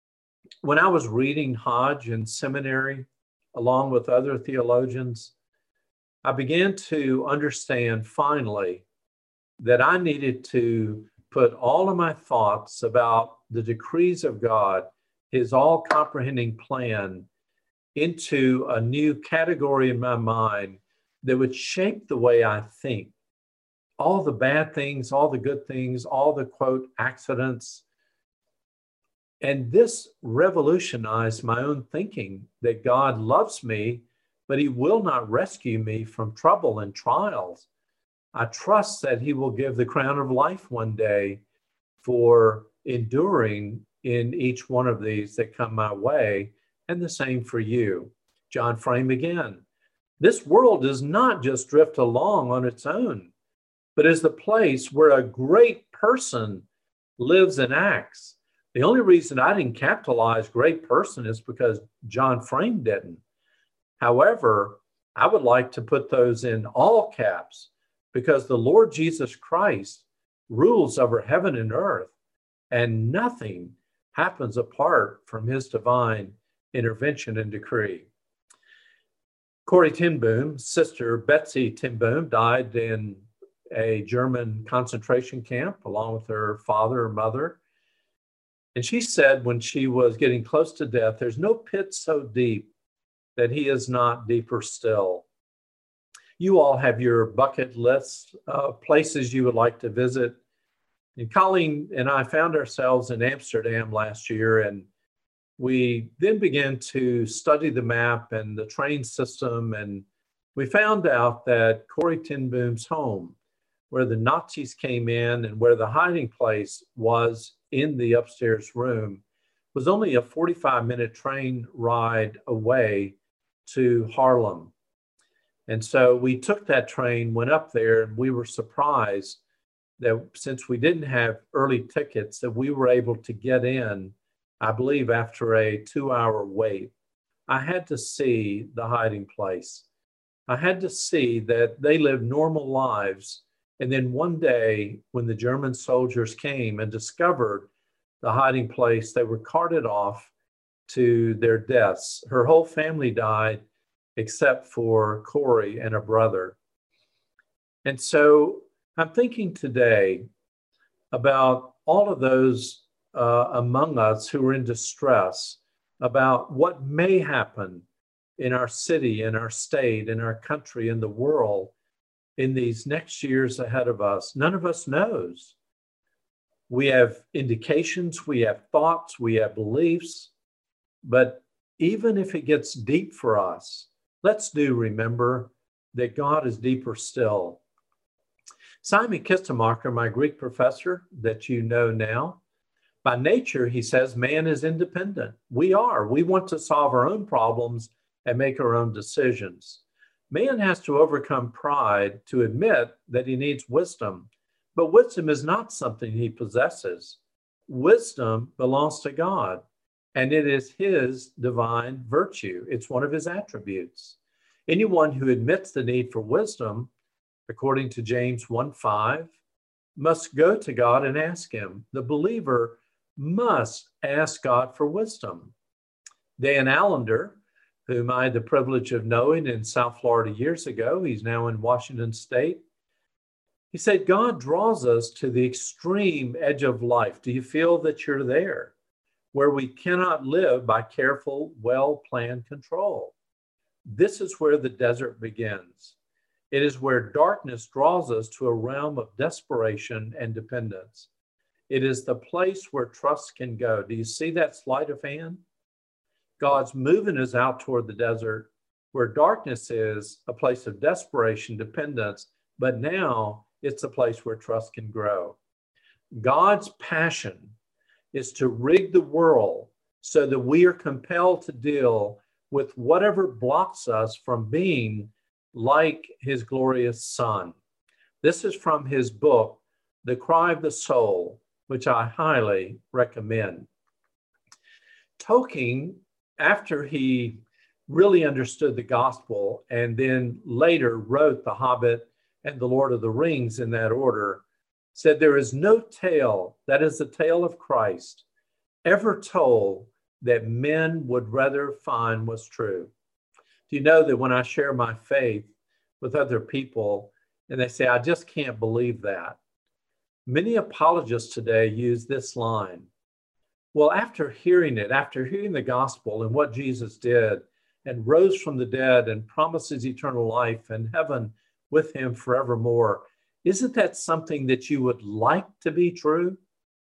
when I was reading Hodge in seminary, along with other theologians, I began to understand finally that I needed to put all of my thoughts about the decrees of God, his all-comprehending plan, into a new category in my mind that would shape the way I think. All the bad things, all the good things, all the, quote, accidents, And this revolutionized my own thinking that God loves me, but he will not rescue me from trouble and trials. I trust that he will give the crown of life one day for enduring in each one of these that come my way, and the same for you. John Frame again. This world does not just drift along on its own, but is the place where a great person lives and acts. The only reason I didn't capitalize great person is because John Frame didn't. However, I would like to put those in all caps because the Lord Jesus Christ rules over heaven and earth, and nothing happens apart from his divine intervention and decree. Corrie ten Boom's sister, Betsy ten Boom, died in a German concentration camp along with her father and mother. And she said when she was getting close to death, there's no pit so deep that he is not deeper still. You all have your bucket list of places you would like to visit. And Colleen and I found ourselves in Amsterdam last year, and we then began to study the map and the train system, and we found out that Corrie ten Boom's home, where the Nazis came in and where the hiding place was in the upstairs room, was only a forty-five minute train ride away to Haarlem. And so we took that train, went up there, and we were surprised that since we didn't have early tickets, that we were able to get in, I believe, after a two hour wait. I had to see the hiding place. I had to see that they lived normal lives. And then one day, when the German soldiers came and discovered the hiding place, they were carted off to their deaths. Her whole family died except for Corrie and a brother. And so I'm thinking today about all of those uh, among us who are in distress about what may happen in our city, in our state, in our country, in the world in these next years ahead of us. None of us knows. We have indications, we have thoughts, we have beliefs, but even if it gets deep for us, let's do remember that God is deeper still. Simon Kistemacher, my Greek professor that you know now, by nature, he says, man is independent. We are. We want to solve our own problems and make our own decisions. Man has to overcome pride to admit that he needs wisdom, but wisdom is not something he possesses. Wisdom belongs to God, and it is his divine virtue. It's one of his attributes. Anyone who admits the need for wisdom, according to James one five, must go to God and ask him. The believer must ask God for wisdom. Dan Allender, whom I had the privilege of knowing in South Florida years ago, he's now in Washington State. He said, God draws us to the extreme edge of life. Do you feel that you're there? Where we cannot live by careful, well-planned control. This is where the desert begins. It is where darkness draws us to a realm of desperation and dependence. It is the place where trust can go. Do you see that sleight of hand? God's moving us out toward the desert, where darkness is a place of desperation, dependence, but now it's a place where trust can grow. God's passion is to rig the world so that we are compelled to deal with whatever blocks us from being like his glorious Son. This is from his book, The Cry of the Soul, which I highly recommend. Tolkien, after he really understood the gospel and then later wrote The Hobbit and The Lord of the Rings in that order, said there is no tale, that is the tale of Christ, ever told that men would rather find was true. Do you know that when I share my faith with other people and they say, I just can't believe that, many apologists today use this line. Well, after hearing it, after hearing the gospel and what Jesus did and rose from the dead and promises eternal life and heaven with him forevermore, isn't that something that you would like to be true?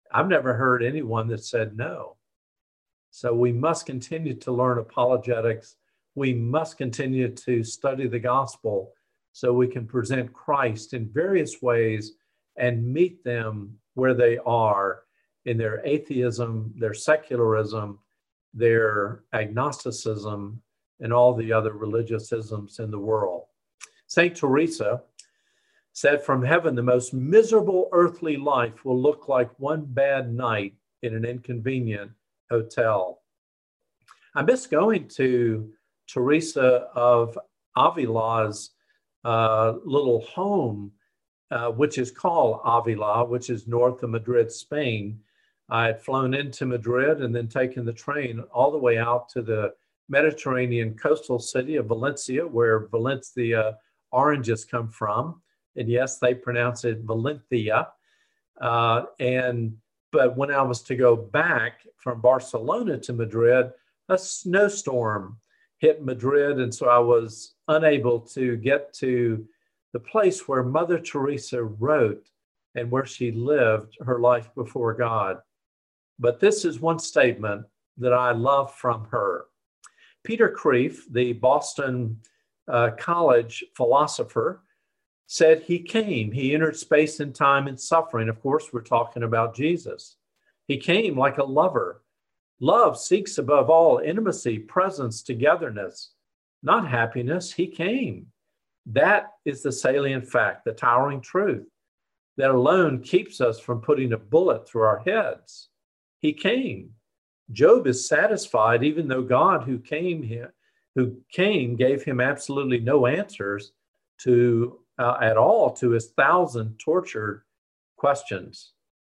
I've never heard anyone that said no. So we must continue to learn apologetics. We must continue to study the gospel so we can present Christ in various ways and meet them where they are in their atheism, their secularism, their agnosticism, and all the other religious isms in the world. Saint Teresa said, from heaven, the most miserable earthly life will look like one bad night in an inconvenient hotel. I miss going to Teresa of Avila's uh, little home, uh, which is called Avila, which is north of Madrid, Spain. I had flown into Madrid and then taken the train all the way out to the Mediterranean coastal city of Valencia, where Valencia oranges come from. And yes, they pronounce it Valencia. Uh, and but when I was to go back from Barcelona to Madrid, a snowstorm hit Madrid. And so I was unable to get to the place where Mother Teresa wrote and where she lived her life before God. But this is one statement that I love from her. Peter Kreeft, the Boston uh, College philosopher, said he came, he entered space and time and suffering. Of course, we're talking about Jesus. He came like a lover. Love seeks above all intimacy, presence, togetherness, not happiness. He came. That is the salient fact, the towering truth that alone keeps us from putting a bullet through our heads. He came. Job is satisfied, even though God who came here, who came gave him absolutely no answers to uh, at all to his thousand tortured questions.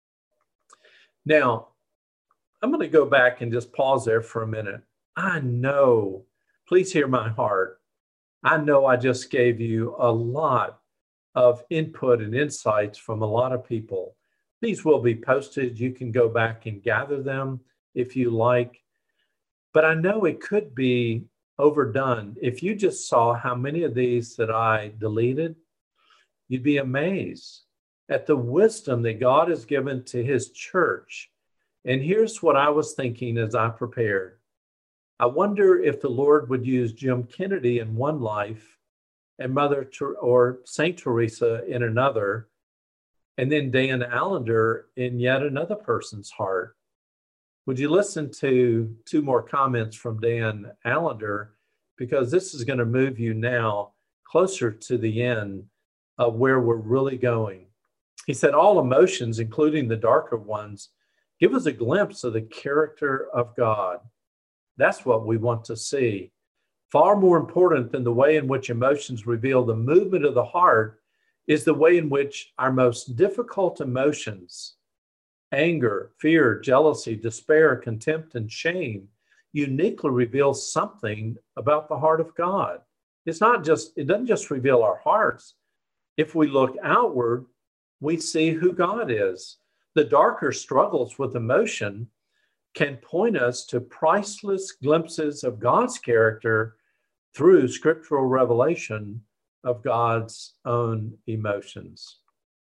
Now, I'm going to go back and just pause there for a minute. I know, please hear my heart. I know I just gave you a lot of input and insights from a lot of people. These will be posted. You can go back and gather them if you like. But I know it could be overdone. If you just saw how many of these that I deleted, you'd be amazed at the wisdom that God has given to his church. And here's what I was thinking as I prepared. I wonder if the Lord would use Jim Kennedy in one life and Mother Ter- or Saint Teresa in another, and then Dan Allender in yet another person's heart. Would you listen to two more comments from Dan Allender? Because this is going to move you now closer to the end of where we're really going. He said, all emotions, including the darker ones, give us a glimpse of the character of God. That's what we want to see. Far more important than the way in which emotions reveal the movement of the heart is the way in which our most difficult emotions, anger, fear, jealousy, despair, contempt, and shame, uniquely reveal something about the heart of God. It's not just, it doesn't just reveal our hearts. If we look outward, we see who God is. The darker struggles with emotion can point us to priceless glimpses of God's character through scriptural revelation of God's own emotions.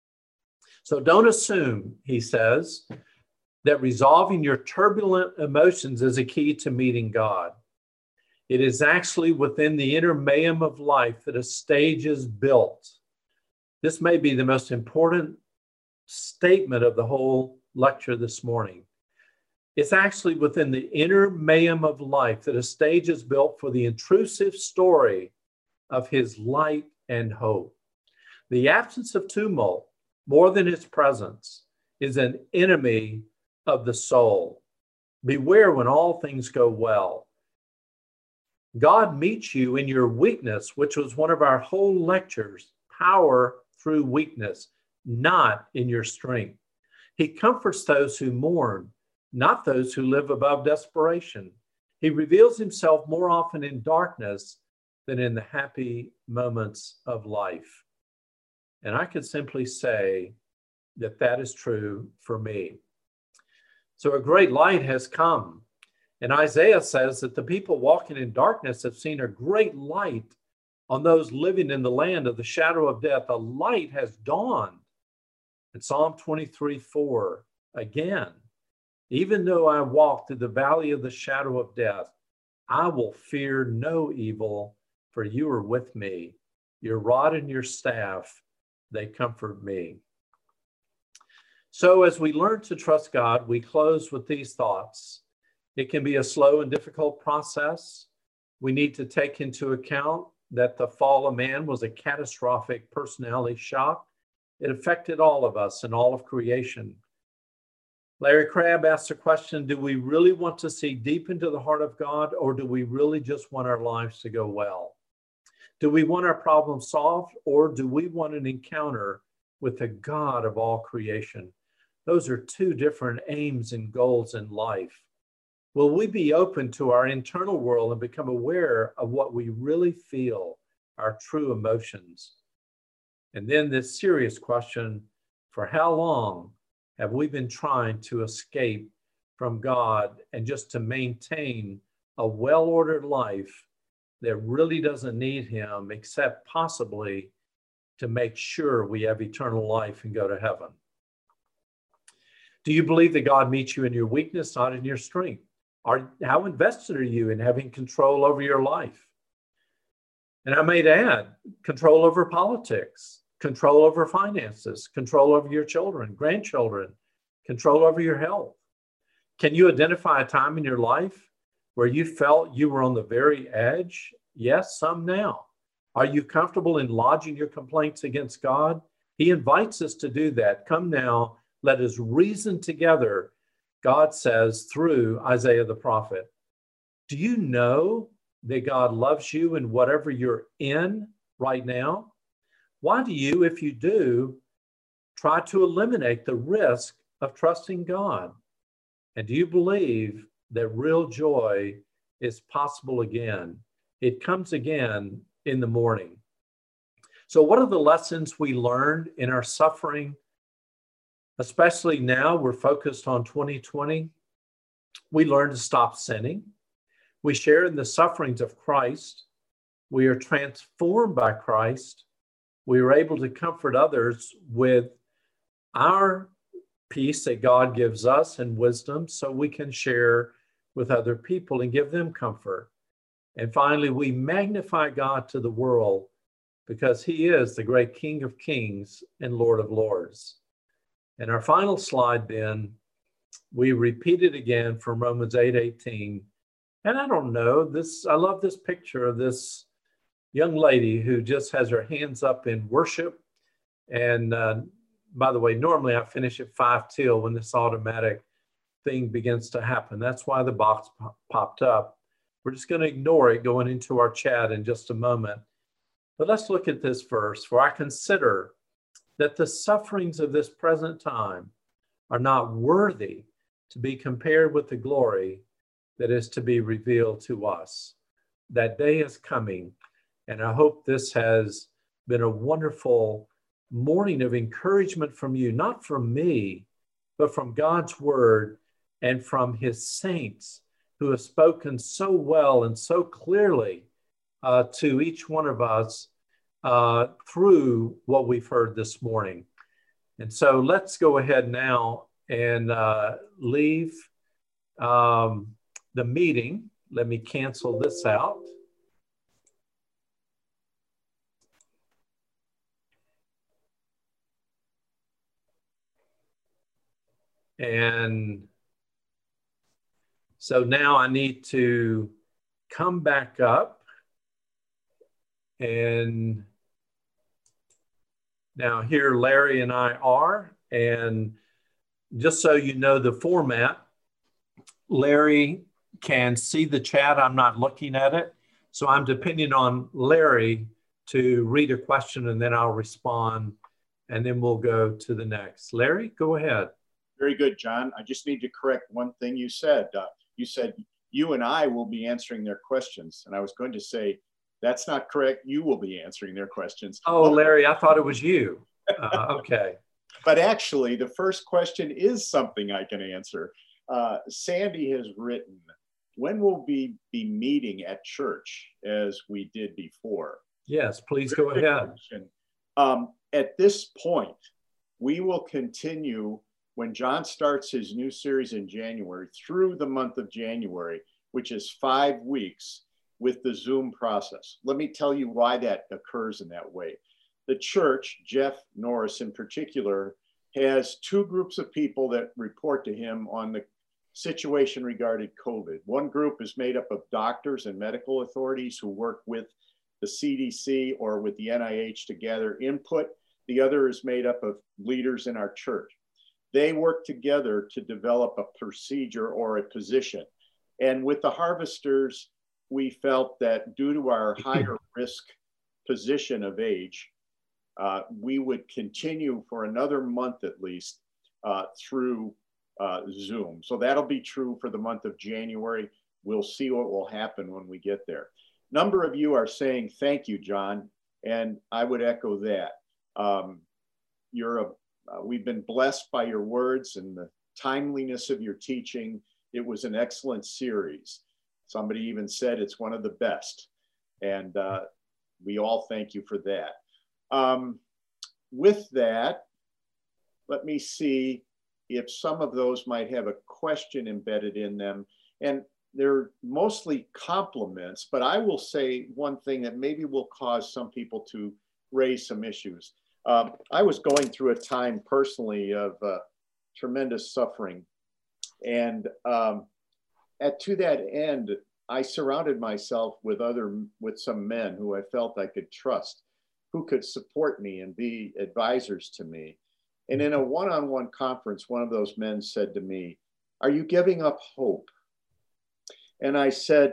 So don't assume, he says, that resolving your turbulent emotions is a key to meeting God. It is actually within the inner mayhem of life that a stage is built. This may be the most important statement of the whole lecture this morning. It's actually within the inner mayhem of life that a stage is built for the intrusive story of his light and hope. The absence of tumult, more than its presence, is an enemy of the soul. Beware when all things go well. God meets you in your weakness, which was one of our whole lectures, power through weakness, not in your strength. He comforts those who mourn, not those who live above desperation. He reveals himself more often in darkness than in the happy moments of life. And I can simply say that that is true for me. So a great light has come. And Isaiah says that the people walking in darkness have seen a great light on those living in the land of the shadow of death. A light has dawned. In Psalm twenty-three, four, Again, even though I walk through the valley of the shadow of death, I will fear no evil, for you are with me. Your rod and your staff, they comfort me. So as we learn to trust God, we close with these thoughts. It can be a slow and difficult process. We need to take into account that the fall of man was a catastrophic personality shock. It affected all of us and all of creation. Larry Crabb asked the question, do we really want to see deep into the heart of God, or do we really just want our lives to go well? Do we want our problems solved, or do we want an encounter with the God of all creation? Those are two different aims and goals in life. Will we be open to our internal world and become aware of what we really feel, our true emotions? And then this serious question, for how long have we been trying to escape from God and just to maintain a well-ordered life that really doesn't need him, except possibly to make sure we have eternal life and go to heaven? Do you believe that God meets you in your weakness, not in your strength? Are, how invested are you in having control over your life? And I might add, control over politics, control over finances, control over your children, grandchildren, control over your health. Can you identify a time in your life where you felt you were on the very edge? Yes, some now. Are you comfortable in lodging your complaints against God? He invites us to do that. Come now, let us reason together, God says through Isaiah the prophet. Do you know that God loves you in whatever you're in right now? Why do you, if you do, try to eliminate the risk of trusting God? And do you believe that real joy is possible again? It comes again in the morning. So what are the lessons we learned in our suffering? Especially now we're focused on twenty twenty. We learn to stop sinning. We share in the sufferings of Christ. We are transformed by Christ. We are able to comfort others with our peace that God gives us and wisdom, so we can share with other people and give them comfort. And finally, we magnify God to the world because he is the great King of Kings and Lord of Lords. And our final slide, then, we repeat it again from Romans eight eighteen. And I don't know, this, I love this picture of this young lady who just has her hands up in worship. And uh, by the way, normally I finish at five till when this automatic thing begins to happen. That's why the box pop popped up. We're just going to ignore it going into our chat in just a moment. But let's look at this verse. For I consider that the sufferings of this present time are not worthy to be compared with the glory that is to be revealed to us. That day is coming, and I hope this has been a wonderful morning of encouragement from you, not from me, but from God's word and from his saints who have spoken so well and so clearly uh, to each one of us uh, through what we've heard this morning. And so let's go ahead now and uh, leave um, the meeting. Let me cancel this out. And so now I need to come back up. And now here Larry and I are. And just so you know the format, Larry can see the chat. I'm not looking at it. So I'm depending on Larry to read a question and then I'll respond and then we'll go to the next. Larry, go ahead. Very good, John. I just need to correct one thing you said. Uh, you said you and I will be answering their questions. And I was going to say, that's not correct. You will be answering their questions. Oh, Larry, I thought it was you. Uh, okay. But actually, the first question is something I can answer. Uh, Sandy has written, when will we be meeting at church as we did before? Yes, please go ahead. Um, at this point, we will continue when John starts his new series in January through the month of January, which is five weeks with the Zoom process. Let me tell you why that occurs in that way. The church, Jeff Norris in particular, has two groups of people that report to him on the situation regarding COVID. One group is made up of doctors and medical authorities who work with the C D C or with the N I H to gather input. The other is made up of leaders in our church. They work together to develop a procedure or a position. And with the harvesters, we felt that due to our higher risk position of age, uh, we would continue for another month at least uh, through uh, Zoom. So that'll be true for the month of January. We'll see what will happen when we get there. Number of you are saying, thank you, John. And I would echo that. Um, you're a, uh, we've been blessed by your words and the timeliness of your teaching. It was an excellent series. Somebody even said it's one of the best. And uh, we all thank you for that. Um, with that, let me see if some of those might have a question embedded in them. And they're mostly compliments, but I will say one thing that maybe will cause some people to raise some issues. Um, I was going through a time personally of uh, tremendous suffering. And um, at, to that end, I surrounded myself with other, with some men who I felt I could trust, who could support me and be advisors to me. And in a one-on-one conference, one of those men said to me, "Are you giving up hope?" And I said,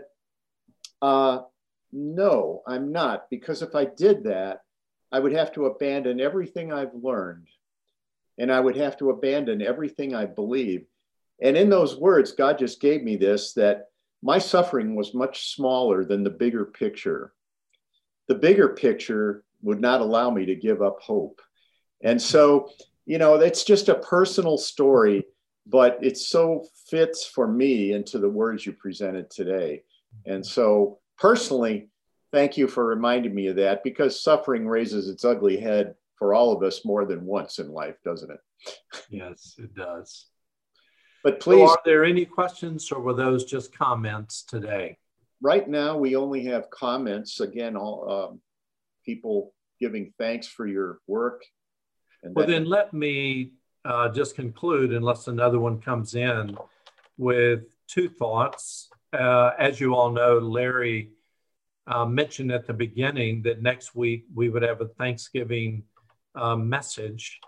uh, no, I'm not, because if I did that, I would have to abandon everything I've learned, and I would have to abandon everything I believe. And in those words, God just gave me this, that my suffering was much smaller than the bigger picture. The bigger picture would not allow me to give up hope. And so, you know, it's just a personal story, but it so fits for me into the words you presented today. And so personally, thank you for reminding me of that, because suffering raises its ugly head for all of us more than once in life, doesn't it? Yes, it does. But please. So are there any questions, or were those just comments today? Right now, we only have comments. Again, all um, people giving thanks for your work. And well, that, then let me uh, just conclude, unless another one comes in, with two thoughts. Uh, as you all know, Larry uh, mentioned at the beginning that next week we would have a Thanksgiving uh, message.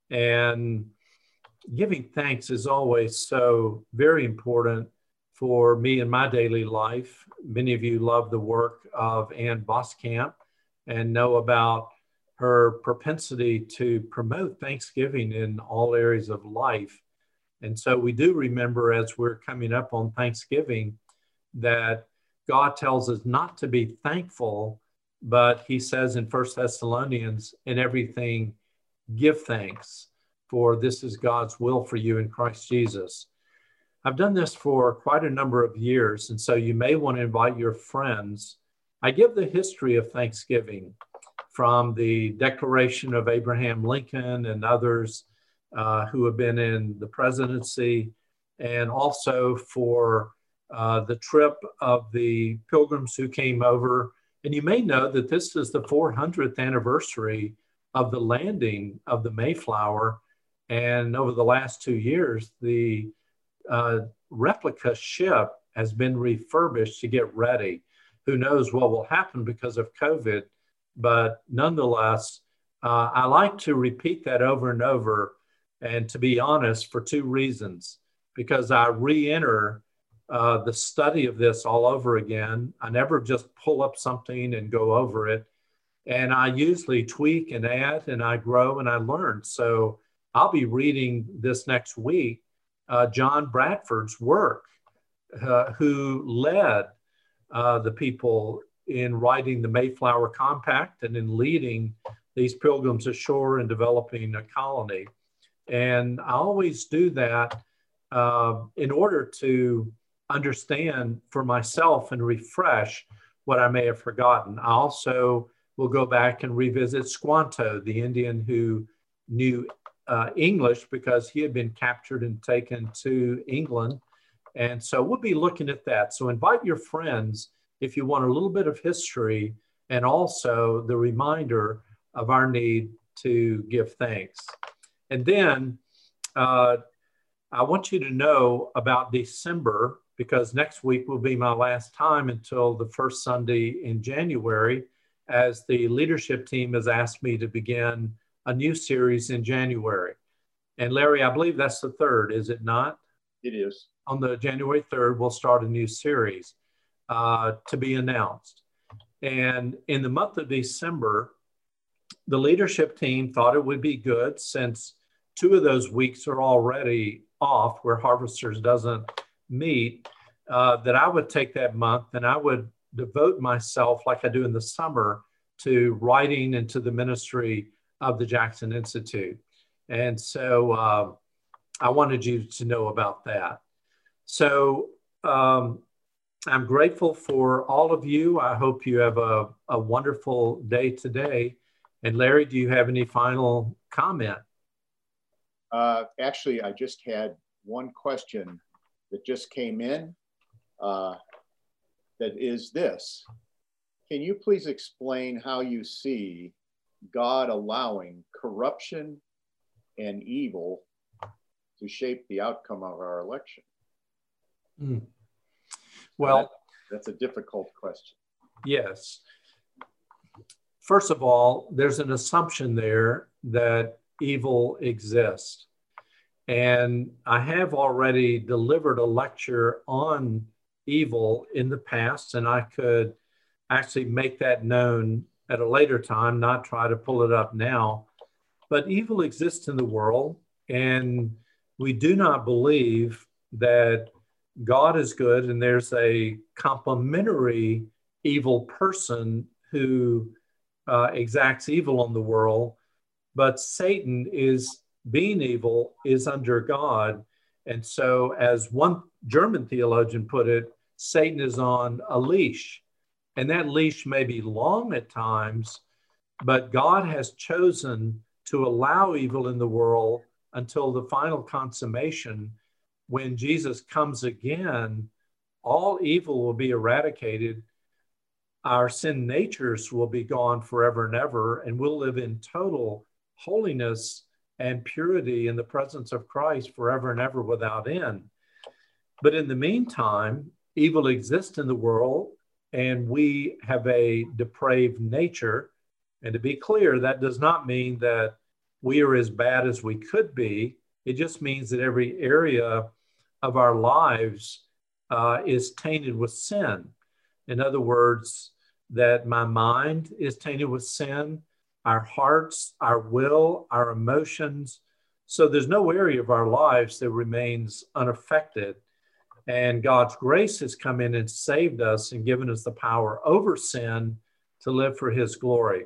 And giving thanks is always so very important for me in my daily life. Many of you love the work of Ann Boskamp and know about her propensity to promote Thanksgiving in all areas of life. And so we do remember, as we're coming up on Thanksgiving, that God tells us not to be thankful, but he says in First Thessalonians, in everything, give thanks, for this is God's will for you in Christ Jesus. I've done this for quite a number of years, and so you may want to invite your friends. I give the history of Thanksgiving from the Declaration of Abraham Lincoln and others uh, who have been in the presidency, and also for uh, the trip of the pilgrims who came over. And you may know that this is the four hundredth anniversary of the landing of the Mayflower. And over the last two years, the uh, replica ship has been refurbished to get ready. Who knows what will happen because of COVID? But nonetheless, uh, I like to repeat that over and over. And to be honest, for two reasons. Because I re-enter uh, the study of this all over again. I never just pull up something and go over it. And I usually tweak and add, and I grow and I learn. So I'll be reading this next week, uh, John Bradford's work, uh, who led uh, the people in writing the Mayflower Compact and in leading these pilgrims ashore and developing a colony. And I always do that uh, in order to understand for myself and refresh what I may have forgotten. I also will go back and revisit Squanto, the Indian who knew uh, English because he had been captured and taken to England. And so we'll be looking at that. So invite your friends if you want a little bit of history and also the reminder of our need to give thanks. And then uh, I want you to know about December, because next week will be my last time until the first Sunday in January, as the leadership team has asked me to begin a new series in January. And Larry, I believe that's the third, is it not? It is. On the January third, we'll start a new series uh, to be announced. And in the month of December, the leadership team thought it would be good, since two of those weeks are already off where Harvesters doesn't meet, uh, that I would take that month and I would devote myself, like I do in the summer, to writing and to the ministry of the Jackson Institute. And so uh, I wanted you to know about that. So um, I'm grateful for all of you. I hope you have a, a wonderful day today. And Larry, do you have any final comment? Uh, actually, I just had one question that just came in uh, that is this. Can you please explain how you see God allowing corruption and evil to shape the outcome of our election? Mm. Well, that, that's a difficult question. Yes. First of all, there's an assumption there that evil exists. And I have already delivered a lecture on evil in the past, and I could actually make that known at a later time, not try to pull it up now. But evil exists in the world, and we do not believe that God is good and there's a complementary evil person who uh, exacts evil on the world. But Satan is being evil is under God. And so, as one German theologian put it, Satan is on a leash. And that leash may be long at times, but God has chosen to allow evil in the world until the final consummation. When Jesus comes again, all evil will be eradicated. Our sin natures will be gone forever and ever, and we'll live in total holiness and purity in the presence of Christ forever and ever without end. But in the meantime, evil exists in the world, and we have a depraved nature. And to be clear, that does not mean that we are as bad as we could be. It just means that every area of our lives uh, is tainted with sin. In other words, that my mind is tainted with sin, our hearts, our will, our emotions. So there's no area of our lives that remains unaffected. And God's grace has come in and saved us and given us the power over sin to live for his glory.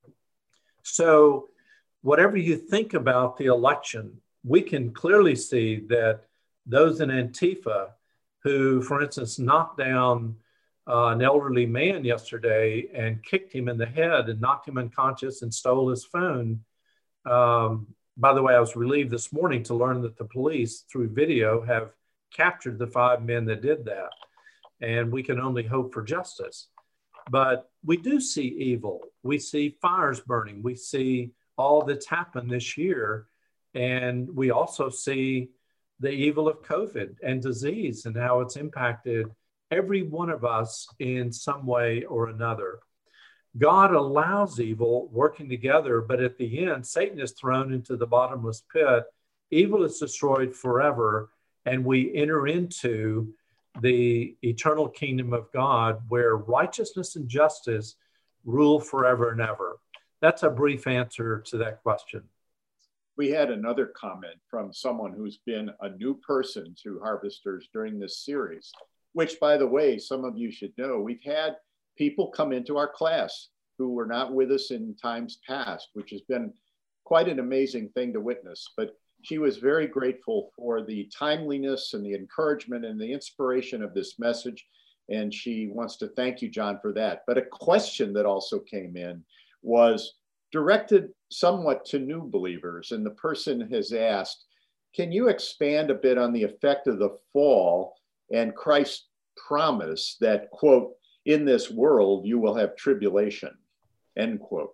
So whatever you think about the election, we can clearly see that those in Antifa who, for instance, knocked down uh, an elderly man yesterday and kicked him in the head and knocked him unconscious and stole his phone. Um, by the way, I was relieved this morning to learn that the police, through video, have captured the five men that did that. And we can only hope for justice. But we do see evil. We see fires burning. We see all that's happened this year. And we also see the evil of COVID and disease and how it's impacted every one of us in some way or another. God allows evil working together, but at the end, Satan is thrown into the bottomless pit. Evil is destroyed forever, and we enter into the eternal kingdom of God where righteousness and justice rule forever and ever. That's a brief answer to that question. We had another comment from someone who's been a new person to Harvesters during this series, which, by the way, some of you should know, we've had people come into our class who were not with us in times past, which has been quite an amazing thing to witness. But she was very grateful for the timeliness and the encouragement and the inspiration of this message. And she wants to thank you, John, for that. But a question that also came in was directed somewhat to new believers. And the person has asked, can you expand a bit on the effect of the fall and Christ's promise that, quote, in this world you will have tribulation, end quote?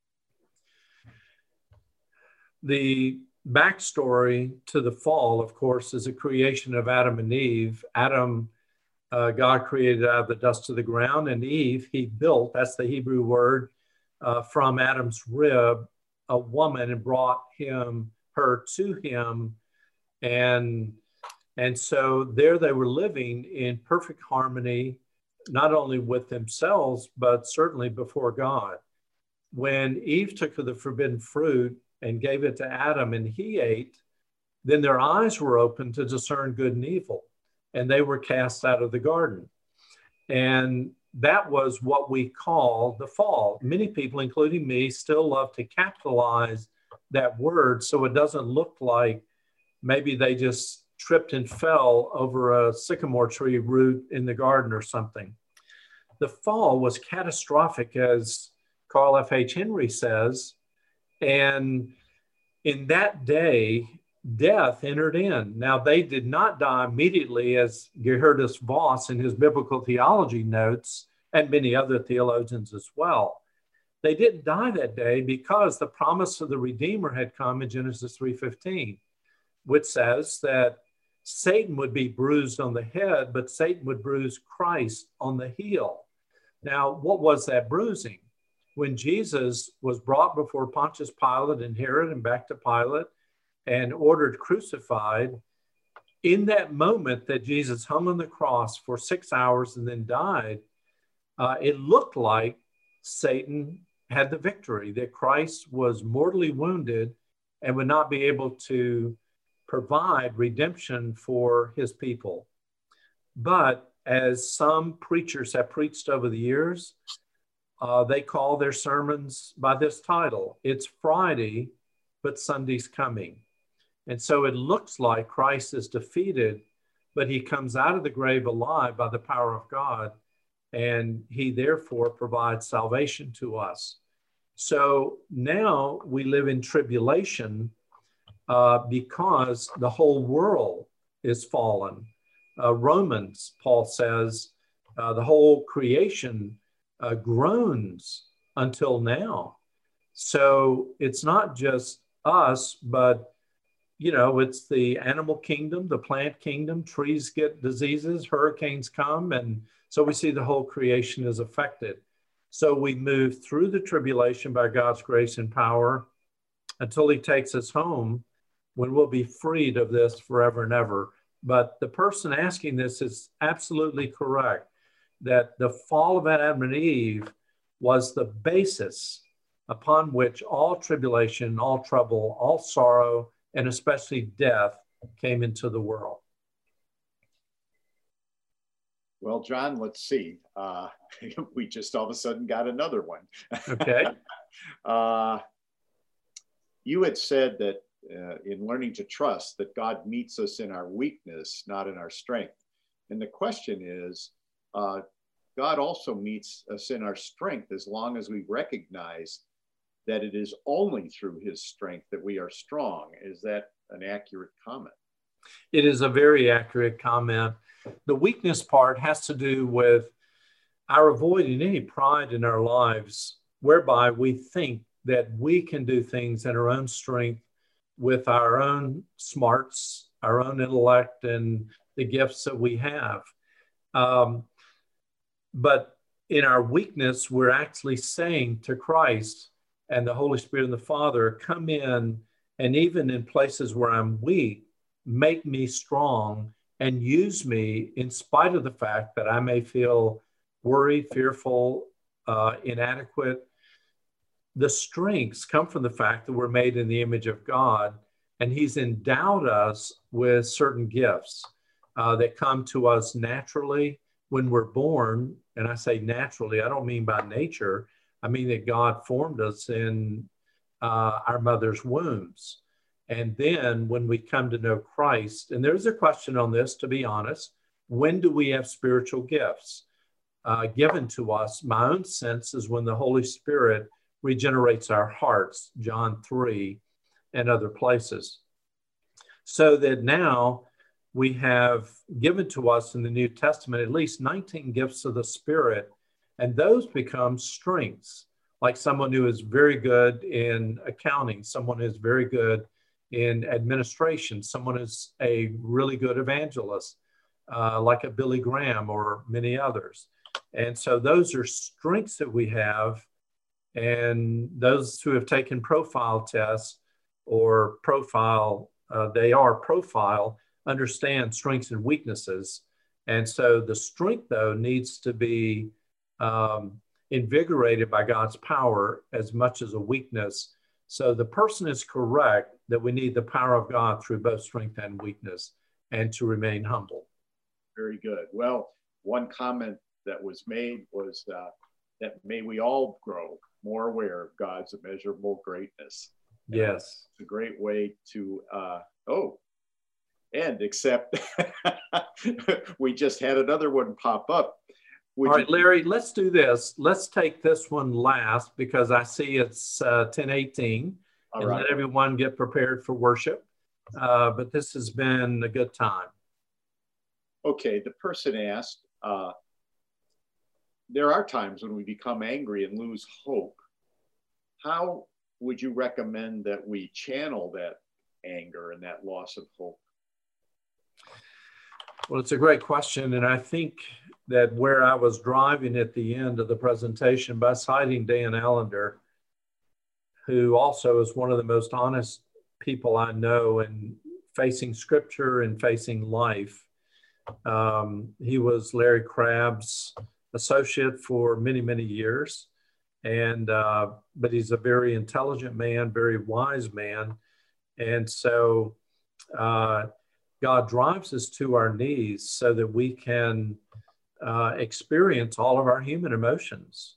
The backstory to the fall, of course, is a creation of Adam and Eve. Adam, uh, God created out of the dust of the ground, and Eve, he built, that's the Hebrew word, uh, from Adam's rib, a woman, and brought him, her to him. And, and so there they were living in perfect harmony, not only with themselves, but certainly before God. When Eve took of the forbidden fruit and gave it to Adam and he ate, then their eyes were opened to discern good and evil, and they were cast out of the garden. And that was what we call the fall. Many people, including me, still love to capitalize that word so it doesn't look like maybe they just tripped and fell over a sycamore tree root in the garden or something. The fall was catastrophic, as Carl F. H. Henry says, and in that day, death entered in. Now, they did not die immediately, as Geerhardus Vos in his biblical theology notes, and many other theologians as well. They didn't die that day because the promise of the Redeemer had come in Genesis three fifteen, which says that Satan would be bruised on the head, but Satan would bruise Christ on the heel. Now, what was that bruising? When Jesus was brought before Pontius Pilate and Herod and back to Pilate and ordered crucified, in that moment that Jesus hung on the cross for six hours and then died, uh, it looked like Satan had the victory, that Christ was mortally wounded and would not be able to provide redemption for his people. But as some preachers have preached over the years, Uh, they call their sermons by this title. It's Friday, but Sunday's coming. And so it looks like Christ is defeated, but he comes out of the grave alive by the power of God, and he therefore provides salvation to us. So now we live in tribulation uh, because the whole world is fallen. Uh, Romans, Paul says, uh, the whole creation Uh, groans until now. So it's not just us, but, you know, it's the animal kingdom, the plant kingdom, trees get diseases, hurricanes come. And so we see the whole creation is affected. So we move through the tribulation by God's grace and power until he takes us home, when we'll be freed of this forever and ever. But the person asking this is absolutely correct, that the fall of Adam and Eve was the basis upon which all tribulation, all trouble, all sorrow, and especially death came into the world. Well, John, let's see. Uh, we just all of a sudden got another one. Okay. uh, you had said that uh, in learning to trust, that God meets us in our weakness, not in our strength. And the question is, uh, God also meets us in our strength as long as we recognize that it is only through his strength that we are strong. Is that an accurate comment? It is a very accurate comment. The weakness part has to do with our avoiding any pride in our lives, whereby we think that we can do things in our own strength with our own smarts, our own intellect, and the gifts that we have. Um, But in our weakness, we're actually saying to Christ and the Holy Spirit and the Father, come in, and even in places where I'm weak, make me strong and use me in spite of the fact that I may feel worried, fearful, uh, inadequate. The strengths come from the fact that we're made in the image of God, and he's endowed us with certain gifts uh, that come to us naturally when we're born. And I say naturally, I don't mean by nature. I mean that God formed us in uh, our mother's wombs. And then when we come to know Christ, and there's a question on this, to be honest, when do we have spiritual gifts uh, given to us? My own sense is when the Holy Spirit regenerates our hearts, John three, and other places. So that now we have given to us in the New Testament at least nineteen gifts of the Spirit, and those become strengths, like someone who is very good in accounting, someone who is very good in administration, someone who's a really good evangelist, uh, like a Billy Graham or many others. And so those are strengths that we have, and those who have taken profile tests or profile, uh, they are profile, understand strengths and weaknesses. And so the strength, though, needs to be um, invigorated by God's power as much as a weakness. So the person is correct that we need the power of God through both strength and weakness, and to remain humble. Very good. Well, one comment that was made was uh, that may we all grow more aware of God's immeasurable greatness. Yes. It's a great way to, uh, oh, and except we just had another one pop up. Would All right, you... Larry, let's do this. Let's take this one last because I see it's uh, ten eighteen, and right. let everyone get prepared for worship. Uh, but this has been a good time. Okay, the person asked, uh, there are times when we become angry and lose hope. How would you recommend that we channel that anger and that loss of hope? Well, it's a great question. And I think that where I was driving at the end of the presentation by citing Dan Allender, who also is one of the most honest people I know in facing scripture and facing life. Um, he was Larry Crabb's associate for many, many years. And, uh, but he's a very intelligent man, very wise man. And so uh, God drives us to our knees so that we can uh, experience all of our human emotions.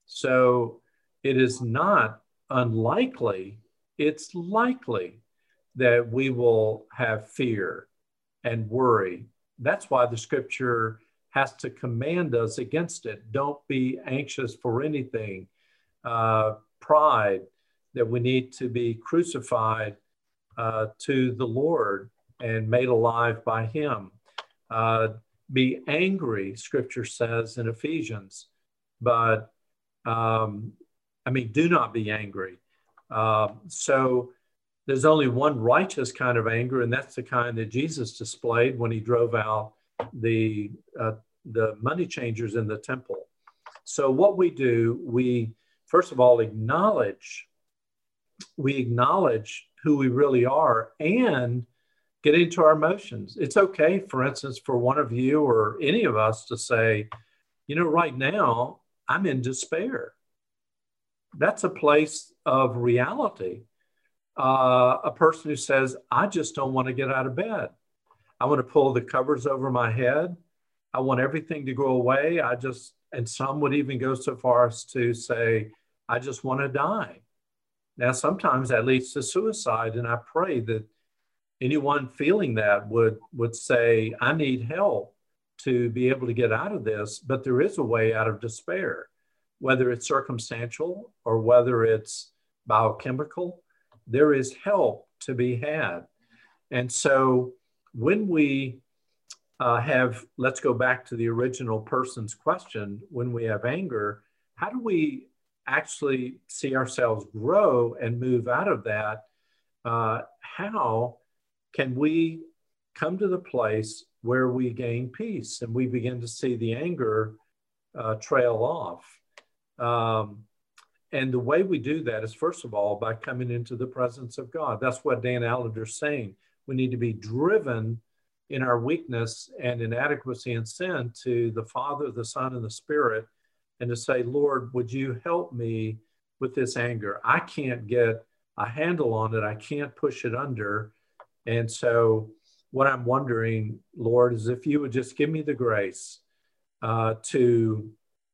So it is not unlikely, it's likely that we will have fear and worry. That's why the scripture has to command us against it. Don't be anxious for anything. Uh, pride, that we need to be crucified uh, to the Lord and made alive by him. Uh, be angry, scripture says in Ephesians, but um, I mean, do not be angry. Uh, so there's only one righteous kind of anger, and that's the kind that Jesus displayed when he drove out the, uh, the money changers in the temple. So what we do, we first of all acknowledge, we acknowledge who we really are and get into our emotions. It's okay, for instance, for one of you or any of us to say, you know, right now I'm in despair. That's a place of reality. Uh, a person who says, I just don't want to get out of bed. I want to pull the covers over my head. I want everything to go away. I just, and some would even go so far as to say, I just want to die. Now, sometimes that leads to suicide. And I pray that anyone feeling that would, would say, I need help to be able to get out of this. But there is a way out of despair, whether it's circumstantial or whether it's biochemical. There is help to be had. And so when we uh, have, let's go back to the original person's question, when we have anger, how do we actually see ourselves grow and move out of that? Uh, how can we come to the place where we gain peace and we begin to see the anger uh, trail off? Um, And the way we do that is, first of all, by coming into the presence of God. That's what Dan Allender's saying. We need to be driven in our weakness and inadequacy and sin to the Father, the Son, and the Spirit, and to say, Lord, would you help me with this anger? I can't get a handle on it. I can't push it under. And so what I'm wondering, Lord, is if you would just give me the grace uh, to...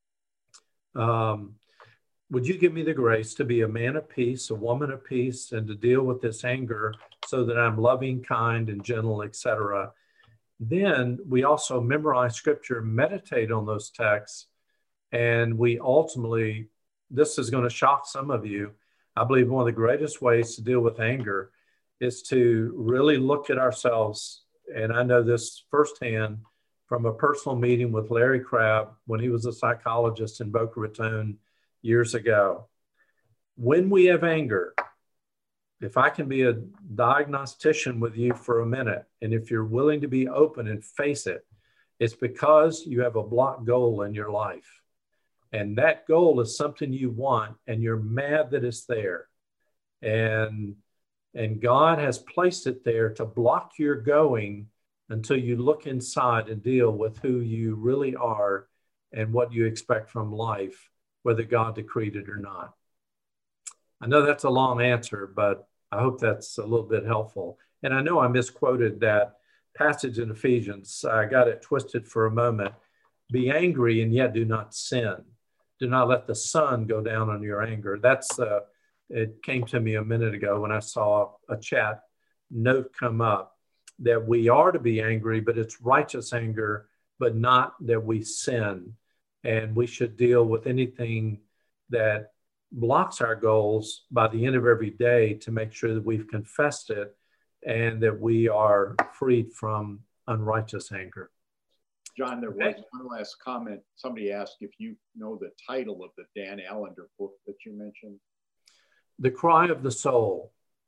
Um, Would you give me the grace to be a man of peace, a woman of peace, and to deal with this anger so that I'm loving, kind, and gentle, et cetera. Then we also memorize scripture, meditate on those texts, and we ultimately this is going to shock some of you. I believe one of the greatest ways to deal with anger is to really look at ourselves. And I know this firsthand from a personal meeting with Larry Crabb when he was a psychologist in Boca Raton years ago. When we have anger, if I can be a diagnostician with you for a minute, and if you're willing to be open and face it, it's because you have a blocked goal in your life. And that goal is something you want, and you're mad that it's there. And, and God has placed it there to block your going until you look inside and deal with who you really are and what you expect from life, whether God decreed it or not. I know that's a long answer, but I hope that's a little bit helpful. And I know I misquoted that passage in Ephesians. I got it twisted for a moment. Be angry and yet do not sin. Do not let the sun go down on your anger. That's, uh, it came to me a minute ago when I saw a chat note come up that we are to be angry, but it's righteous anger, but not that we sin. And we should deal with anything that blocks our goals by the end of every day to make sure that we've confessed it and that we are freed from unrighteous anger. John, there was one last comment. Somebody asked if you know the title of the Dan Allender book that you mentioned. The Cry of the Soul.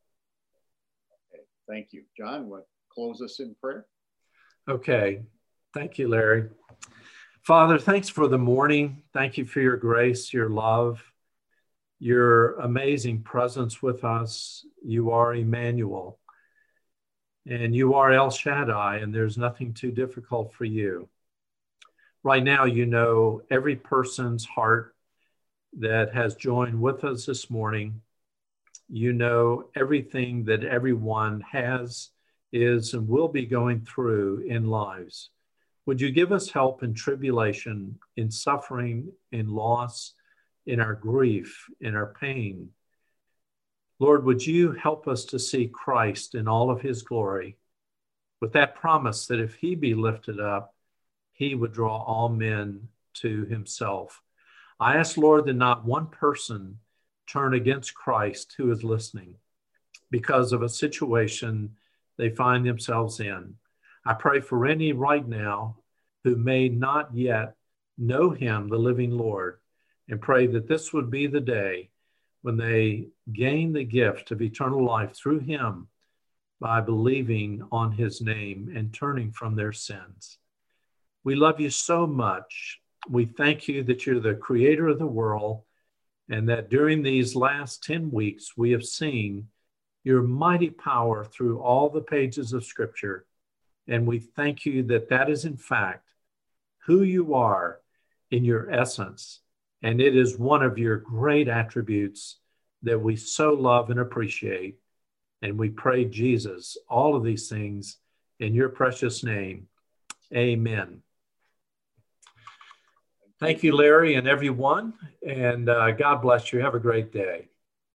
Okay, thank you. John, what close us in prayer? Okay, thank you, Larry. Father, thanks for the morning. Thank you for your grace, your love, your amazing presence with us. You are Emmanuel, and you are El Shaddai, and there's nothing too difficult for you. Right now, you know every person's heart that has joined with us this morning. You know everything that everyone has, is, and will be going through in lives. Would you give us help in tribulation, in suffering, in loss, in our grief, in our pain? Lord, would you help us to see Christ in all of his glory, with that promise that if he be lifted up, he would draw all men to himself. I ask, Lord, that not one person turn against Christ who is listening because of a situation they find themselves in. I pray for any right now who may not yet know him, the living Lord, and pray that this would be the day when they gain the gift of eternal life through him by believing on his name and turning from their sins. We love you so much. We thank you that you're the creator of the world, and that during these last ten weeks, we have seen your mighty power through all the pages of Scripture. And we thank you that that is, in fact, who you are in your essence. And it is one of your great attributes that we so love and appreciate. And we pray, Jesus, all of these things in your precious name. Amen. Thank you, Larry, and everyone. And uh, God bless you. Have a great day.